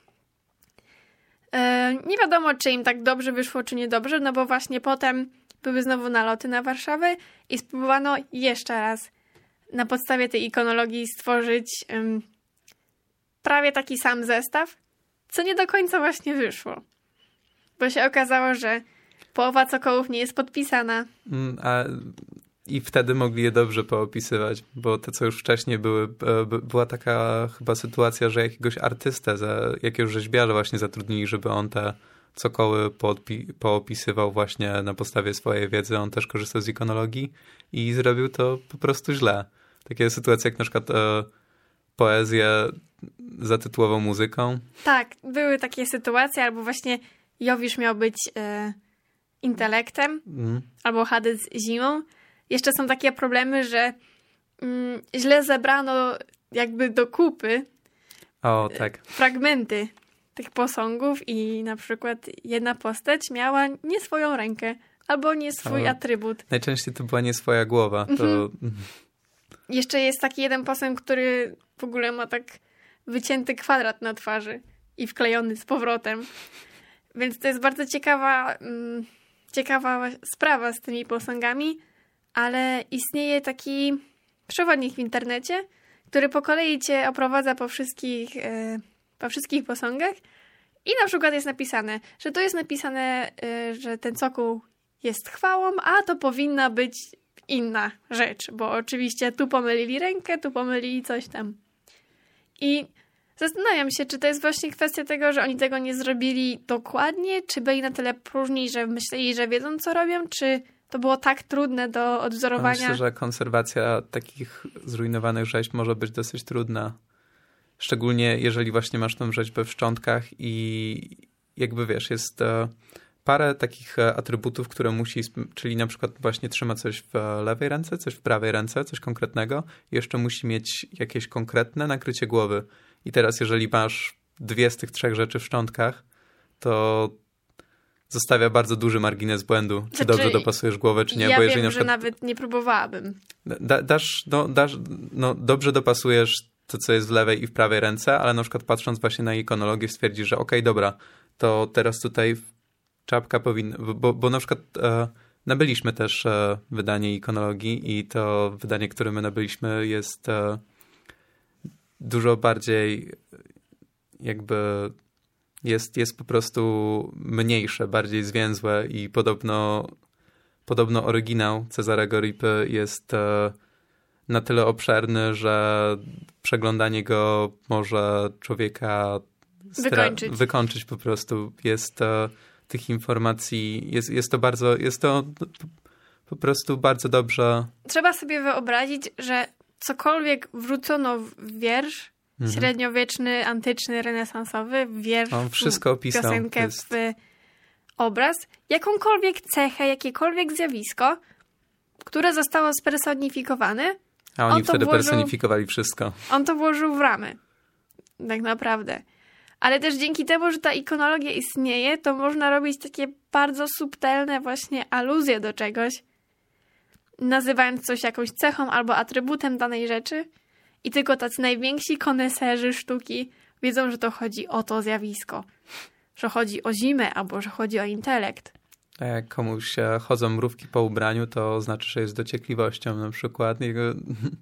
E, nie wiadomo, czy im tak dobrze wyszło, czy niedobrze, no bo właśnie potem były znowu naloty na Warszawę i spróbowano jeszcze raz na podstawie tej ikonologii stworzyć... Um, prawie taki sam zestaw, co nie do końca właśnie wyszło. Bo się okazało, że połowa cokołów nie jest podpisana. Mm, a I wtedy mogli je dobrze poopisywać, bo te, co już wcześniej były, była taka chyba sytuacja, że jakiegoś artystę, jakiegoś rzeźbiarza właśnie zatrudnili, żeby on te cokoły poodpi- poopisywał właśnie na podstawie swojej wiedzy. On też korzystał z ikonologii i zrobił to po prostu źle. Takie sytuacje jak na przykład... poezję zatytułował muzyką. Tak, były takie sytuacje, albo właśnie Jowisz miał być e, intelektem, Mm. albo Hades zimą. Jeszcze są takie problemy, że mm, źle zebrano jakby do kupy O, tak. fragmenty tych posągów i na przykład jedna postać miała nie swoją rękę, albo nie swój O. atrybut. Najczęściej to była nie swoja głowa. To... Mhm. Jeszcze jest taki jeden posąg, który w ogóle ma tak wycięty kwadrat na twarzy i wklejony z powrotem. Więc to jest bardzo ciekawa, mm, ciekawa sprawa z tymi posągami, ale istnieje taki przewodnik w internecie, który po kolei cię oprowadza po wszystkich, e, po wszystkich posągach i na przykład jest napisane, że to jest napisane, e, że ten cokół jest chwałą, a to powinna być inna rzecz, bo oczywiście tu pomylili rękę, tu pomylili coś tam. I zastanawiam się, czy to jest właśnie kwestia tego, że oni tego nie zrobili dokładnie, czy byli na tyle próżni, że myśleli, że wiedzą, co robią, czy to było tak trudne do odwzorowania. Myślę, że konserwacja takich zrujnowanych rzeźb może być dosyć trudna. Szczególnie jeżeli właśnie masz tą rzeźbę w szczątkach i jakby wiesz, jest e, parę takich e, atrybutów, które musi, czyli na przykład właśnie trzyma coś w lewej ręce, coś w prawej ręce, coś konkretnego i jeszcze musi mieć jakieś konkretne nakrycie głowy. I teraz jeżeli masz dwie z tych trzech rzeczy w szczątkach, to zostawia bardzo duży margines błędu, czy Znaczy, dobrze dopasujesz głowę, czy nie. Ja bo wiem, jeżeli na że przykład nawet nie próbowałabym. da, dasz, no, dasz, no, dobrze dopasujesz to, co jest w lewej i w prawej ręce, ale na przykład patrząc właśnie na ikonologię stwierdzisz, że okej, okay, dobra, to teraz tutaj czapka powinna, bo, bo na przykład e, nabyliśmy też e, wydanie ikonologii i to wydanie, które my nabyliśmy jest e, dużo bardziej jakby jest, jest po prostu mniejsze, bardziej zwięzłe i podobno podobno oryginał Cezarego Ripy jest e, na tyle obszerny, że przeglądanie go może człowieka stra- Wykończyć. wykończyć po prostu. Jest e, tych informacji, jest, jest to bardzo, jest to po prostu bardzo dobrze. Trzeba sobie wyobrazić, że cokolwiek wrzucono w wiersz, Mhm. średniowieczny, antyczny, renesansowy, w wiersz, On wszystko opisał. piosenkę, Jest... w obraz, jakąkolwiek cechę, jakiekolwiek zjawisko, które zostało spersonifikowane, A oni on to wtedy włożył- personifikowali wszystko. on to włożył w ramy. Tak naprawdę. Ale też dzięki temu, że ta ikonologia istnieje, to można robić takie bardzo subtelne właśnie aluzje do czegoś, nazywając coś jakąś cechą albo atrybutem danej rzeczy i tylko tacy najwięksi koneserzy sztuki wiedzą, że to chodzi o to zjawisko. Że chodzi o zimę albo że chodzi o intelekt. A jak komuś e, chodzą mrówki po ubraniu, to znaczy, że jest dociekliwością na przykład. Jego...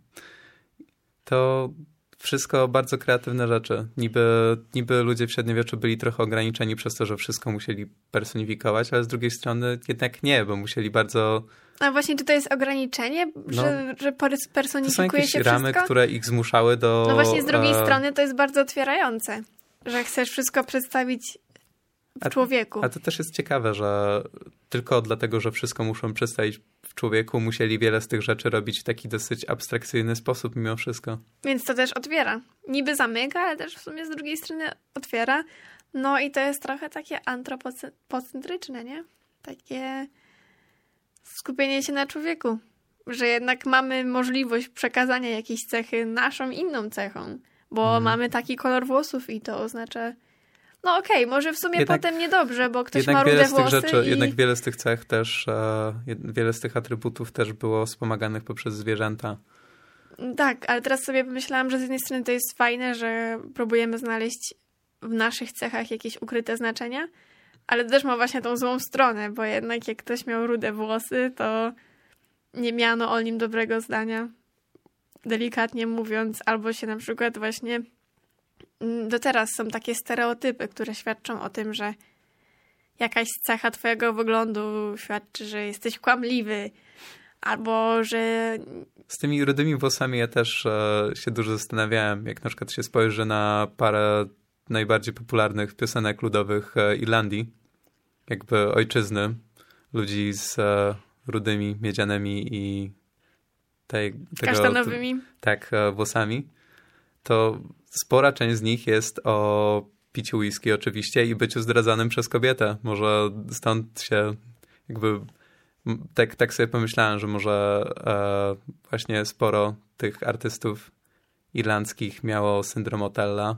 To wszystko bardzo kreatywne rzeczy. Niby, niby ludzie w średniowieczu byli trochę ograniczeni przez to, że wszystko musieli personifikować, ale z drugiej strony jednak nie, bo musieli bardzo... A właśnie, czy to jest ograniczenie, No, że, że To są personifikuje jakieś się ramy, wszystko? które ich zmuszały do... No właśnie, z drugiej e, strony to jest bardzo otwierające, że chcesz wszystko przedstawić w A- człowieku. A to też jest ciekawe, że tylko dlatego, że wszystko muszą przedstawić w człowieku, musieli wiele z tych rzeczy robić w taki dosyć abstrakcyjny sposób mimo wszystko. Więc to też otwiera. Niby zamyka, ale też w sumie z drugiej strony otwiera. No i to jest trochę takie antropocentryczne, nie? Takie skupienie się na człowieku. Że jednak mamy możliwość przekazania jakiejś cechy naszą inną cechą. Bo Mhm. mamy taki kolor włosów i to oznacza... No okej, okay, może w sumie Jednak- potem niedobrze, bo ktoś Jednak ma wiele rude z tych włosy rzeczy, i... jednak wiele z tych cech też, e, jed- wiele z tych atrybutów też było wspomaganych poprzez zwierzęta. Tak, ale teraz sobie pomyślałam, że z jednej strony to jest fajne, że próbujemy znaleźć w naszych cechach jakieś ukryte znaczenia, ale to też ma właśnie tą złą stronę, bo jednak jak ktoś miał rude włosy, to nie miano o nim dobrego zdania, delikatnie mówiąc, albo się na przykład właśnie do teraz są takie stereotypy, które świadczą o tym, że jakaś cecha twojego wyglądu świadczy, że jesteś kłamliwy, albo że... Z tymi rudymi włosami ja też e, się dużo zastanawiałem, jak na przykład się spojrzy na parę najbardziej popularnych piosenek ludowych e, Irlandii, jakby ojczyzny, ludzi z e, rudymi, miedzianymi i tej, tego, kasztanowymi. tak, e, włosami, to spora część z nich jest o piciu whisky oczywiście i byciu zdradzanym przez kobietę. Może stąd się jakby... Tak, tak sobie pomyślałem, że może e, właśnie sporo tych artystów irlandzkich miało syndrom Otella.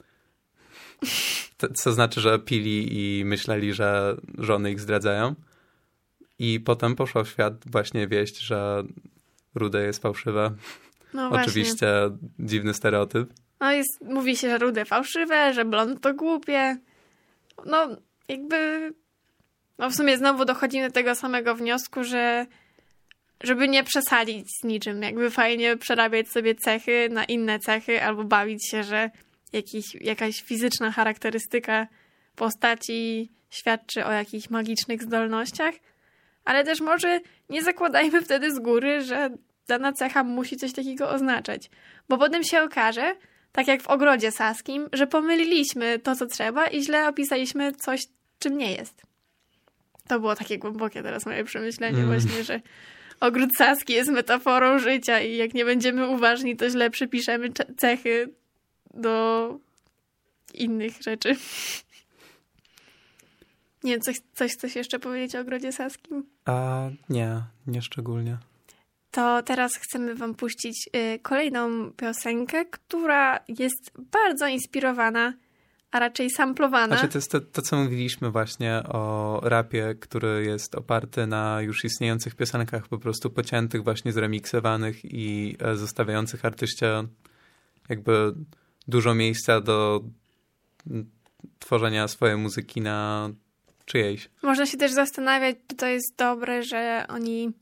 To, co znaczy, że pili i myśleli, że żony ich zdradzają. I potem poszła w świat właśnie wieść, że rude jest fałszywe. No Oczywiście właśnie. Dziwny stereotyp. No jest, mówi się, że rude fałszywe, że blond to głupie. No jakby... No w sumie znowu dochodzimy do tego samego wniosku, że żeby nie przesadzić z niczym. Jakby fajnie przerabiać sobie cechy na inne cechy albo bawić się, że jakiś, jakaś fizyczna charakterystyka postaci świadczy o jakichś magicznych zdolnościach. Ale też może nie zakładajmy wtedy z góry, że dana cecha musi coś takiego oznaczać. Bo potem się okaże, tak jak w Ogrodzie Saskim, że pomyliliśmy to, co trzeba i źle opisaliśmy coś, czym nie jest. To było takie głębokie teraz moje przemyślenie mm. właśnie, że Ogród Saski jest metaforą życia i jak nie będziemy uważni, to źle przypiszemy cechy do innych rzeczy. Nie wiem, coś, coś chcesz jeszcze powiedzieć o Ogrodzie Saskim? A nie, nie szczególnie. To teraz chcemy wam puścić y, kolejną piosenkę, która jest bardzo inspirowana, a raczej samplowana. Znaczy to jest to, to, co mówiliśmy właśnie o rapie, który jest oparty na już istniejących piosenkach, po prostu pociętych, właśnie zremiksowanych i e, zostawiających artyście jakby dużo miejsca do m, tworzenia swojej muzyki na czyjejś. Można się też zastanawiać, czy to jest dobre, że oni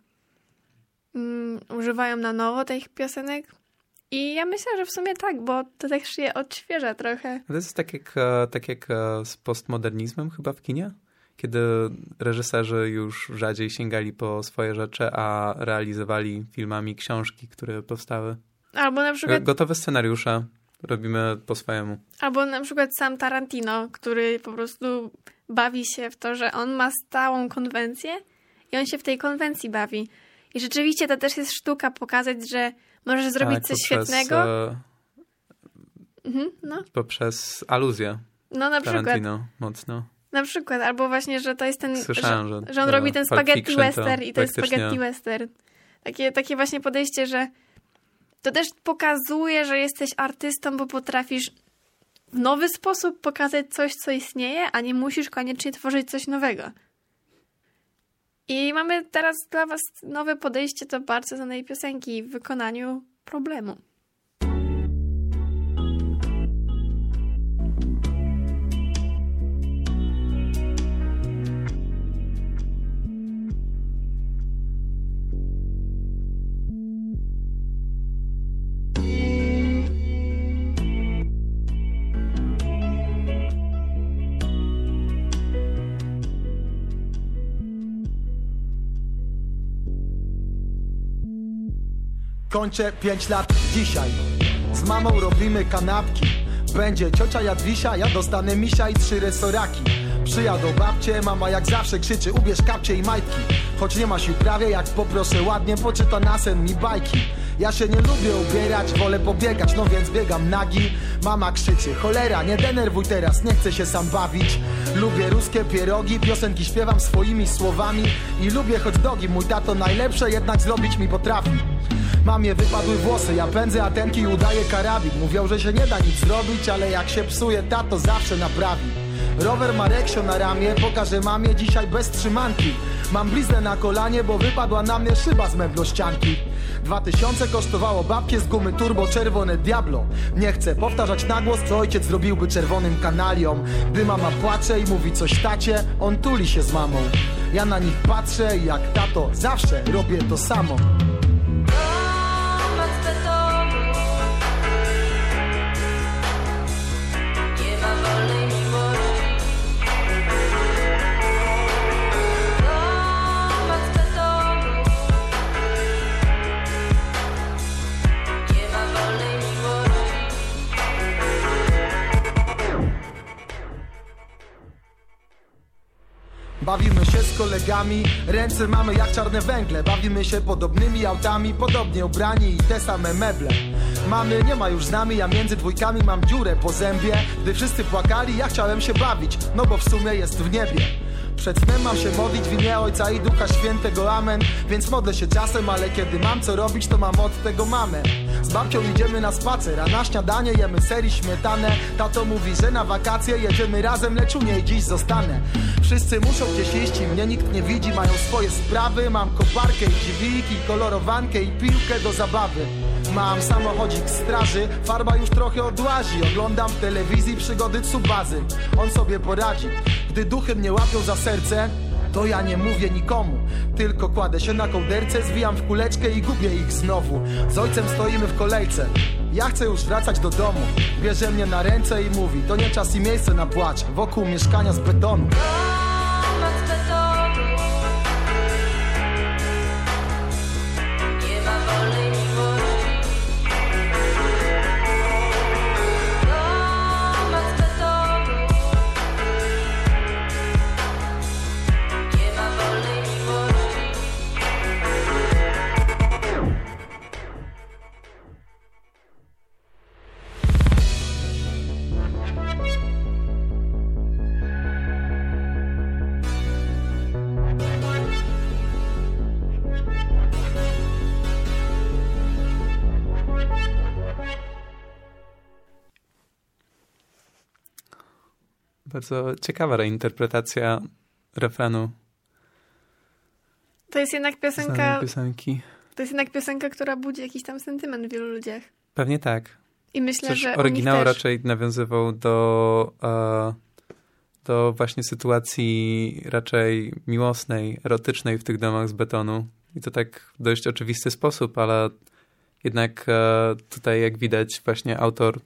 mm, używają na nowo tych piosenek. I ja myślę, że w sumie tak, bo to też je odświeża trochę. To jest tak jak, tak jak z postmodernizmem chyba w kinie, kiedy reżyserzy już rzadziej sięgali po swoje rzeczy, a realizowali filmami książki, które powstały. Albo na przykład... Gotowe scenariusze robimy po swojemu. Albo na przykład sam Tarantino, który po prostu bawi się w to, że on ma stałą konwencję i on się w tej konwencji bawi. I rzeczywiście to też jest sztuka pokazać, że możesz zrobić tak, coś poprzez, świetnego. E, mhm, no. Poprzez aluzję. No na przykład. Tarantino mocno. Na przykład, albo właśnie, że to jest ten, Słyszałem, że, że, że on że robi ten spaghetti western i to jest praktycznie... spaghetti western. Takie, takie właśnie podejście, że to też pokazuje, że jesteś artystą, bo potrafisz w nowy sposób pokazać coś, co istnieje, a nie musisz koniecznie tworzyć coś nowego. I mamy teraz dla was nowe podejście do bardzo znanej piosenki w wykonaniu Problemu. Kończę pięć lat dzisiaj. Z mamą robimy kanapki. Będzie ciocia Jadwisia, ja dostanę misia i trzy resoraki. Przyjadą babcie, mama jak zawsze krzyczy: ubierz kapcie i majtki. Choć nie ma sił prawie, jak poproszę ładnie, poczyta na sen mi bajki. Ja się nie lubię ubierać, wolę pobiegać, no więc biegam nagi. Mama krzyczy: cholera, nie denerwuj teraz, nie chcę się sam bawić. Lubię ruskie pierogi, piosenki śpiewam swoimi słowami. I lubię hot dogi, mój tato najlepsze jednak zrobić mi potrafi. Mamie wypadły włosy, ja pędzę atenki i udaję karabin. Mówią, że się nie da nic zrobić, ale jak się psuje, tato zawsze naprawi. Rower ma Reksio na ramię, pokażę mamie dzisiaj bez trzymanki. Mam bliznę na kolanie, bo wypadła na mnie szyba z meblościanki. Dwa tysiące kosztowało babkie z gumy turbo czerwone Diablo. Nie chcę powtarzać na głos, co ojciec zrobiłby czerwonym kanaliom. Gdy mama płacze i mówi coś tacie, on tuli się z mamą. Ja na nich patrzę i jak tato zawsze robię to samo. Bawimy się z kolegami, ręce mamy jak czarne węgle. Bawimy się podobnymi autami, podobnie ubrani i te same meble. Mamy nie ma już z nami, ja między dwójkami mam dziurę po zębie. Gdy wszyscy płakali, ja chciałem się bawić, no bo w sumie jest w niebie. Przed snem mam się modlić w imię Ojca i Ducha Świętego, amen. Więc modlę się czasem, ale kiedy mam co robić, to mam od tego mamę. Z babcią idziemy na spacer, a na śniadanie jemy ser i śmietanę. Tato mówi, że na wakacje jedziemy razem, lecz u niej dziś zostanę. Wszyscy muszą gdzieś iść i mnie nikt nie widzi, mają swoje sprawy. Mam koparkę i dźwig, i kolorowankę, i piłkę do zabawy. Mam samochodzik straży, farba już trochę odłazi. Oglądam w telewizji przygody Tsubazy. On sobie poradzi. Gdy duchy mnie łapią za serce, to ja nie mówię nikomu, tylko kładę się na kołderce, zwijam w kuleczkę i gubię ich znowu. Z ojcem stoimy w kolejce, ja chcę już wracać do domu. Bierze mnie na ręce i mówi, to nie czas i miejsce na płacz. Wokół mieszkania z betonu. Bardzo ciekawa reinterpretacja refrenu. To jest jednak piosenka, piosenki. to jest jednak piosenka, która budzi jakiś tam sentyment w wielu ludziach. Pewnie tak. I myślę, Chociaż że oryginał u nich też. raczej nawiązywał do, e, do właśnie sytuacji raczej miłosnej, erotycznej w tych domach z betonu. I to tak w dość oczywisty sposób, ale jednak e, tutaj jak widać właśnie autor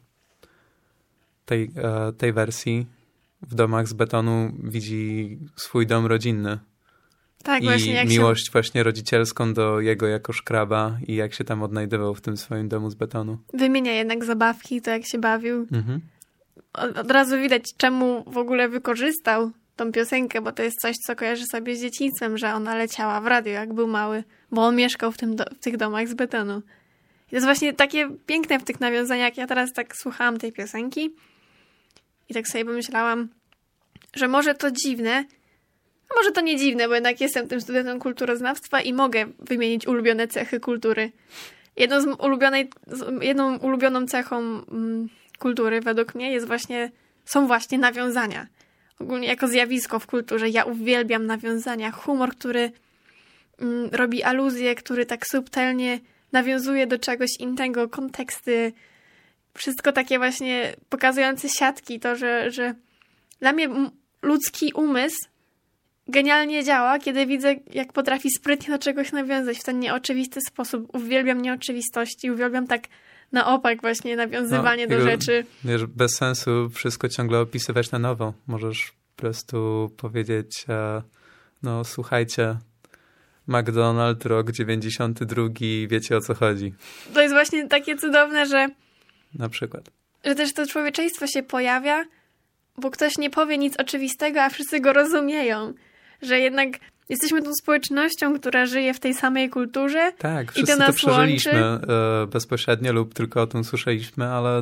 tej, e, tej wersji w domach z betonu widzi swój dom rodzinny. Tak, I właśnie, jak miłość się... właśnie rodzicielską do jego jako szkraba i jak się tam odnajdywał w tym swoim domu z betonu. wymienia jednak zabawki, to jak się bawił. Mhm. Od, od razu widać, czemu w ogóle wykorzystał tą piosenkę, bo to jest coś, co kojarzy sobie z dzieciństwem, że ona leciała w radio, jak był mały, bo on mieszkał w, tym do, w tych domach z betonu. I to jest właśnie takie piękne w tych nawiązaniach. Ja teraz tak słuchałam tej piosenki i tak sobie pomyślałam, że może to dziwne, a może to nie dziwne, bo jednak jestem tym studentem kulturoznawstwa i mogę wymienić ulubione cechy kultury. Jedną, z ulubionej, jedną ulubioną cechą mm, kultury według mnie jest właśnie, są właśnie nawiązania. Ogólnie jako zjawisko w kulturze. Ja uwielbiam nawiązania. Humor, który mm, robi aluzje, który tak subtelnie nawiązuje do czegoś innego, konteksty, wszystko takie właśnie pokazujące siatki, to, że, że dla mnie ludzki umysł genialnie działa, kiedy widzę, jak potrafi sprytnie do czegoś nawiązać w ten nieoczywisty sposób. Uwielbiam nieoczywistości, uwielbiam tak na opak właśnie nawiązywanie no, do rzeczy. Wiesz, bez sensu wszystko ciągle opisywać na nowo. Możesz po prostu powiedzieć, e, no słuchajcie, McDonald's, rok dziewięćdziesiąty drugi, wiecie o co chodzi. To jest właśnie takie cudowne, że Na przykład. że też to człowieczeństwo się pojawia, bo ktoś nie powie nic oczywistego, a wszyscy go rozumieją. Że jednak jesteśmy tą społecznością, która żyje w tej samej kulturze. Tak, i wszyscy to, to, nas przeżyliśmy łączy. e, bezpośrednio lub tylko o tym słyszeliśmy, ale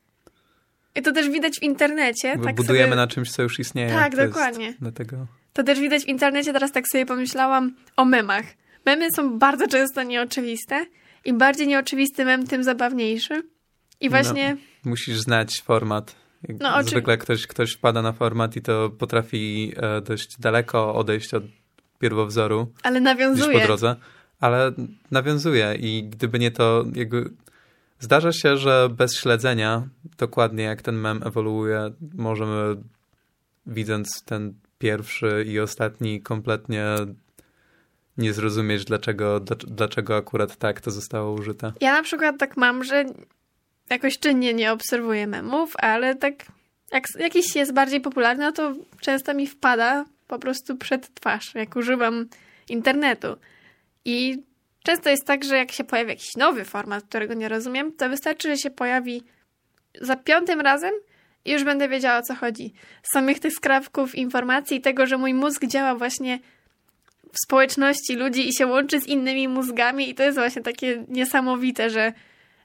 I to też widać w internecie. Tak budujemy sobie... na czymś, co już istnieje. Tak, To dokładnie. Jest dlatego... To też widać w internecie. Teraz tak sobie pomyślałam o memach. Memy są bardzo często nieoczywiste. Im bardziej nieoczywisty mem, tym zabawniejszy. I właśnie... No, musisz znać format. No, Zwykle ktoś, ktoś wpada na format i to potrafi e, dość daleko odejść od pierwowzoru. Ale Gdzieś nawiązuje. po drodze. Ale nawiązuje i gdyby nie to jakby... Zdarza się, że bez śledzenia dokładnie jak ten mem ewoluuje, możemy widząc ten pierwszy i ostatni kompletnie nie zrozumieć, dlaczego, dlaczego akurat tak to zostało użyte. Ja na przykład tak mam, że jakoś czynnie nie obserwuję memów, ale tak jak jakiś jest bardziej popularny, no to często mi wpada po prostu przed twarz, jak używam internetu. I często jest tak, że jak się pojawi jakiś nowy format, którego nie rozumiem, to wystarczy, że się pojawi za piątym razem i już będę wiedziała, o co chodzi. Z samych tych skrawków informacji i tego, że mój mózg działa właśnie w społeczności ludzi i się łączy z innymi mózgami i to jest właśnie takie niesamowite, że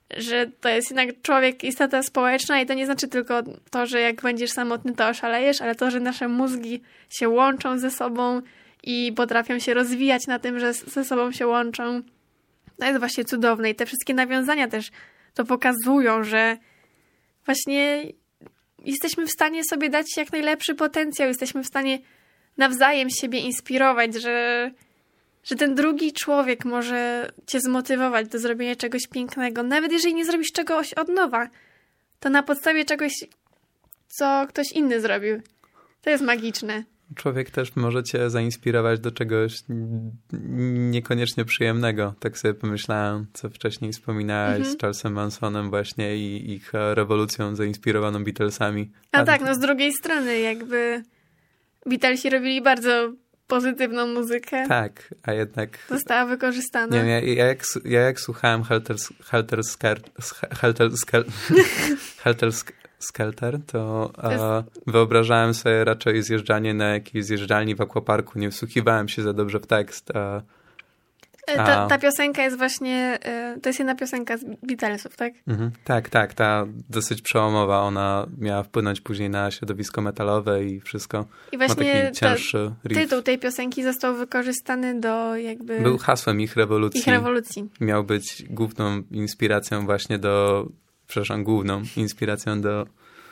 że to jest jednak człowiek, istota społeczna i to nie znaczy tylko to, że jak będziesz samotny, to oszalejesz, ale to, że nasze mózgi się łączą ze sobą i potrafią się rozwijać na tym, że ze sobą się łączą. To jest właśnie cudowne i te wszystkie nawiązania też to pokazują, że właśnie jesteśmy w stanie sobie dać jak najlepszy potencjał, jesteśmy w stanie nawzajem siebie inspirować, że, że ten drugi człowiek może cię zmotywować do zrobienia czegoś pięknego. Nawet jeżeli nie zrobisz czegoś od nowa, to na podstawie czegoś, co ktoś inny zrobił. To jest magiczne. Człowiek też może cię zainspirować do czegoś niekoniecznie przyjemnego. Tak sobie pomyślałem, co wcześniej wspominałeś mhm. z Charlesem Mansonem właśnie i ich rewolucją zainspirowaną Beatlesami. A, A tak, no z drugiej strony jakby Beatlesi robili bardzo pozytywną muzykę. Tak, a jednak... Została wykorzystana. Nie wiem, ja, ja, jak, ja jak słuchałem Helter, Helter, Skelter, Helter, Skelter, Helter Skelter, to a, wyobrażałem sobie raczej zjeżdżanie na jakiejś zjeżdżalni w akwaparku. Nie wsłuchiwałem się za dobrze w tekst. A, a... Ta, ta piosenka jest właśnie... To jest jedna piosenka z Beatlesów, tak? Mhm, tak, tak. Ta dosyć przełomowa. Ona miała wpłynąć później na środowisko metalowe i wszystko. I właśnie ma taki cięższy riff. Tytuł tej piosenki został wykorzystany do jakby... Był hasłem ich rewolucji. Ich rewolucji. Miał być główną inspiracją właśnie do... Przepraszam, główną inspiracją do,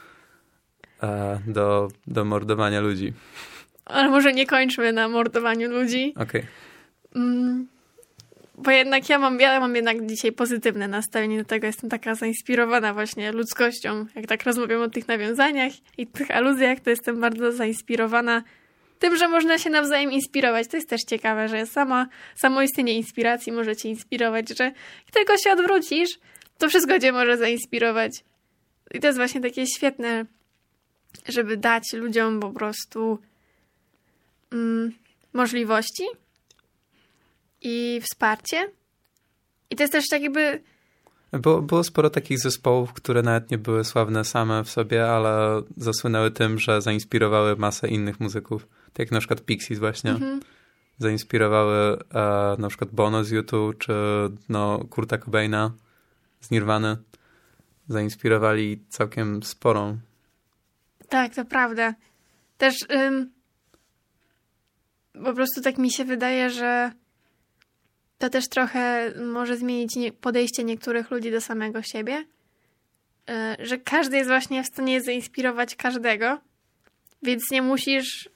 do, do mordowania ludzi. Ale może nie kończmy na mordowaniu ludzi. Okej. Okay. Mm, bo jednak ja mam, ja mam jednak dzisiaj pozytywne nastawienie do tego. Jestem taka zainspirowana właśnie ludzkością. Jak tak rozmawiam o tych nawiązaniach i tych aluzjach, to jestem bardzo zainspirowana tym, że można się nawzajem inspirować. To jest też ciekawe, że sama, samo istnienie inspiracji może cię inspirować, że jak tylko się odwrócisz, to wszystko cię może zainspirować. I to jest właśnie takie świetne, żeby dać ludziom po prostu mm, możliwości i wsparcie. I to jest też tak jakby... Było, było sporo takich zespołów, które nawet nie były sławne same w sobie, ale zasłynęły tym, że zainspirowały masę innych muzyków. Tak jak na przykład Pixies właśnie. Mm-hmm. Zainspirowały e, na przykład Bono z U two, czy no, Kurta Cobaina z Nirvany. Zainspirowali całkiem sporą. Tak, to prawda. Też ym, po prostu tak mi się wydaje, że to też trochę może zmienić nie, podejście niektórych ludzi do samego siebie. Yy, że każdy jest właśnie w stanie zainspirować każdego, więc nie musisz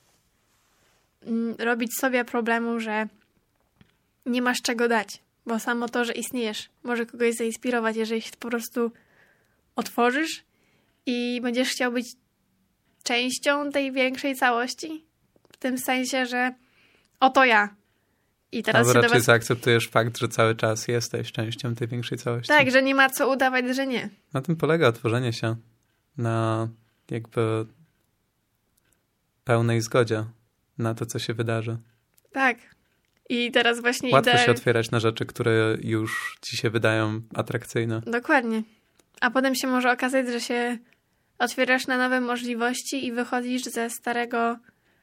mm, robić sobie problemu, że nie masz czego dać. Bo samo to, że istniejesz, może kogoś zainspirować, jeżeli się po prostu otworzysz i będziesz chciał być częścią tej większej całości. W tym sensie, że oto ja. I teraz Albo się raczej do was... zaakceptujesz fakt, że cały czas jesteś częścią tej większej całości. Tak, że nie ma co udawać, że nie. Na tym polega otworzenie się na jakby pełnej zgodzie na to, co się wydarzy. Tak. I teraz właśnie Łatwo idę... się otwierać na rzeczy, które już ci się wydają atrakcyjne. Dokładnie. A potem się może okazać, że się otwierasz na nowe możliwości i wychodzisz ze starego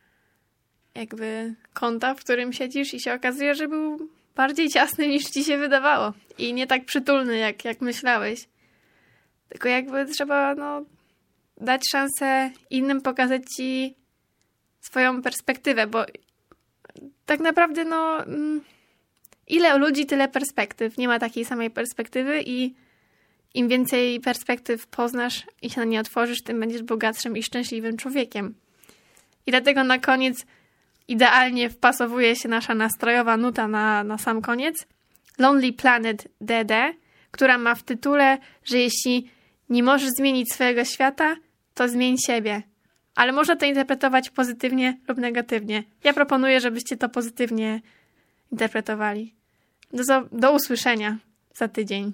jakby kąta, w którym siedzisz i się okazuje, że był bardziej ciasny niż ci się wydawało. I nie tak przytulny, jak, jak myślałeś. Tylko jakby trzeba no, dać szansę innym pokazać ci swoją perspektywę, bo tak naprawdę no ile ludzi, tyle perspektyw. Nie ma takiej samej perspektywy i im więcej perspektyw poznasz i się na nie otworzysz, tym będziesz bogatszym i szczęśliwym człowiekiem. I dlatego na koniec idealnie wpasowuje się nasza nastrojowa nuta na, na sam koniec. Lonely Planet D D, która ma w tytule, że jeśli nie możesz zmienić swojego świata, to zmień siebie. Ale można to interpretować pozytywnie lub negatywnie. Ja proponuję, żebyście to pozytywnie interpretowali. Do, do usłyszenia za tydzień.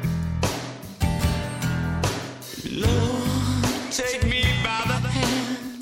Take me by the hand.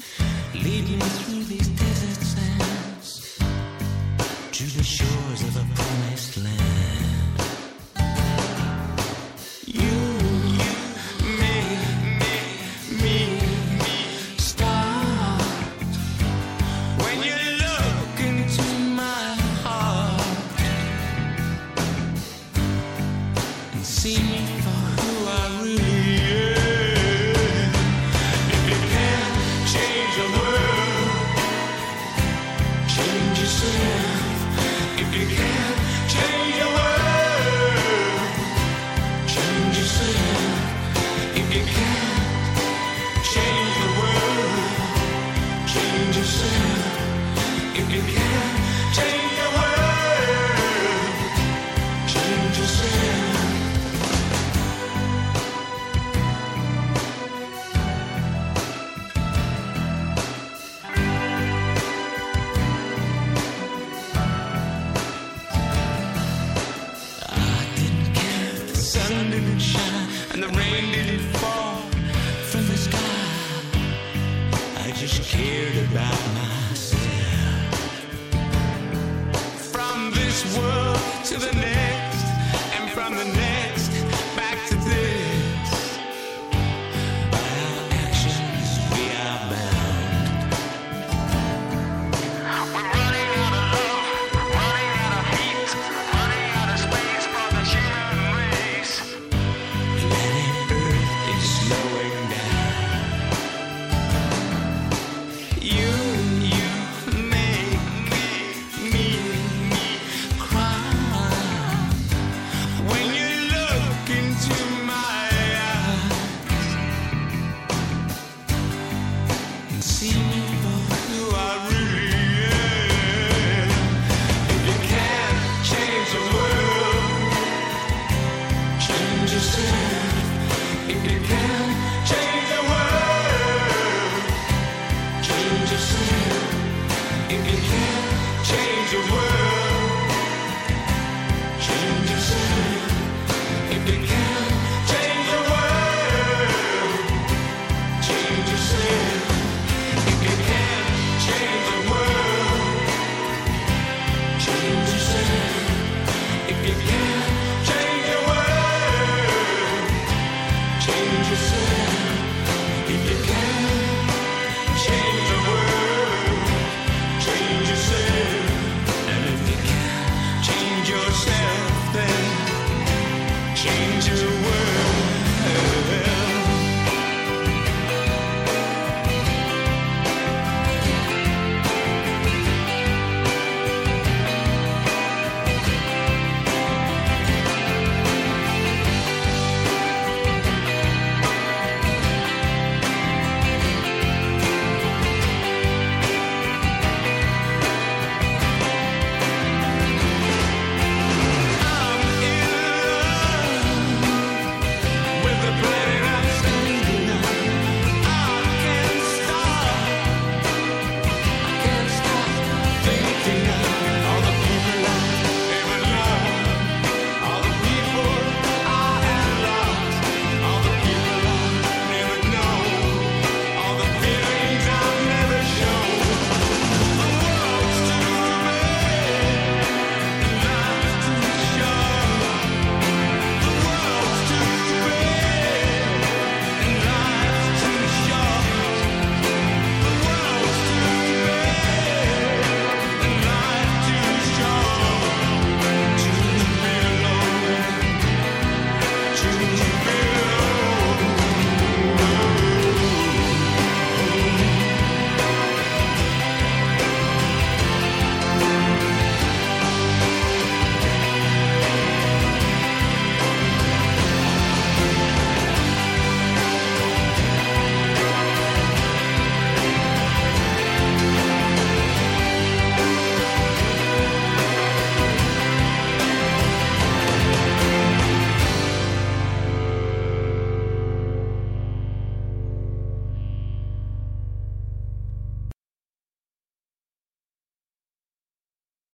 just cared about myself. From this world to the next, and from the next back to this. By our actions we are bound. We're running out of love, running out of heat, running out of space for the human race. Planet Earth is slowing down. You, you make me, me, me cry when you look into my eyes and see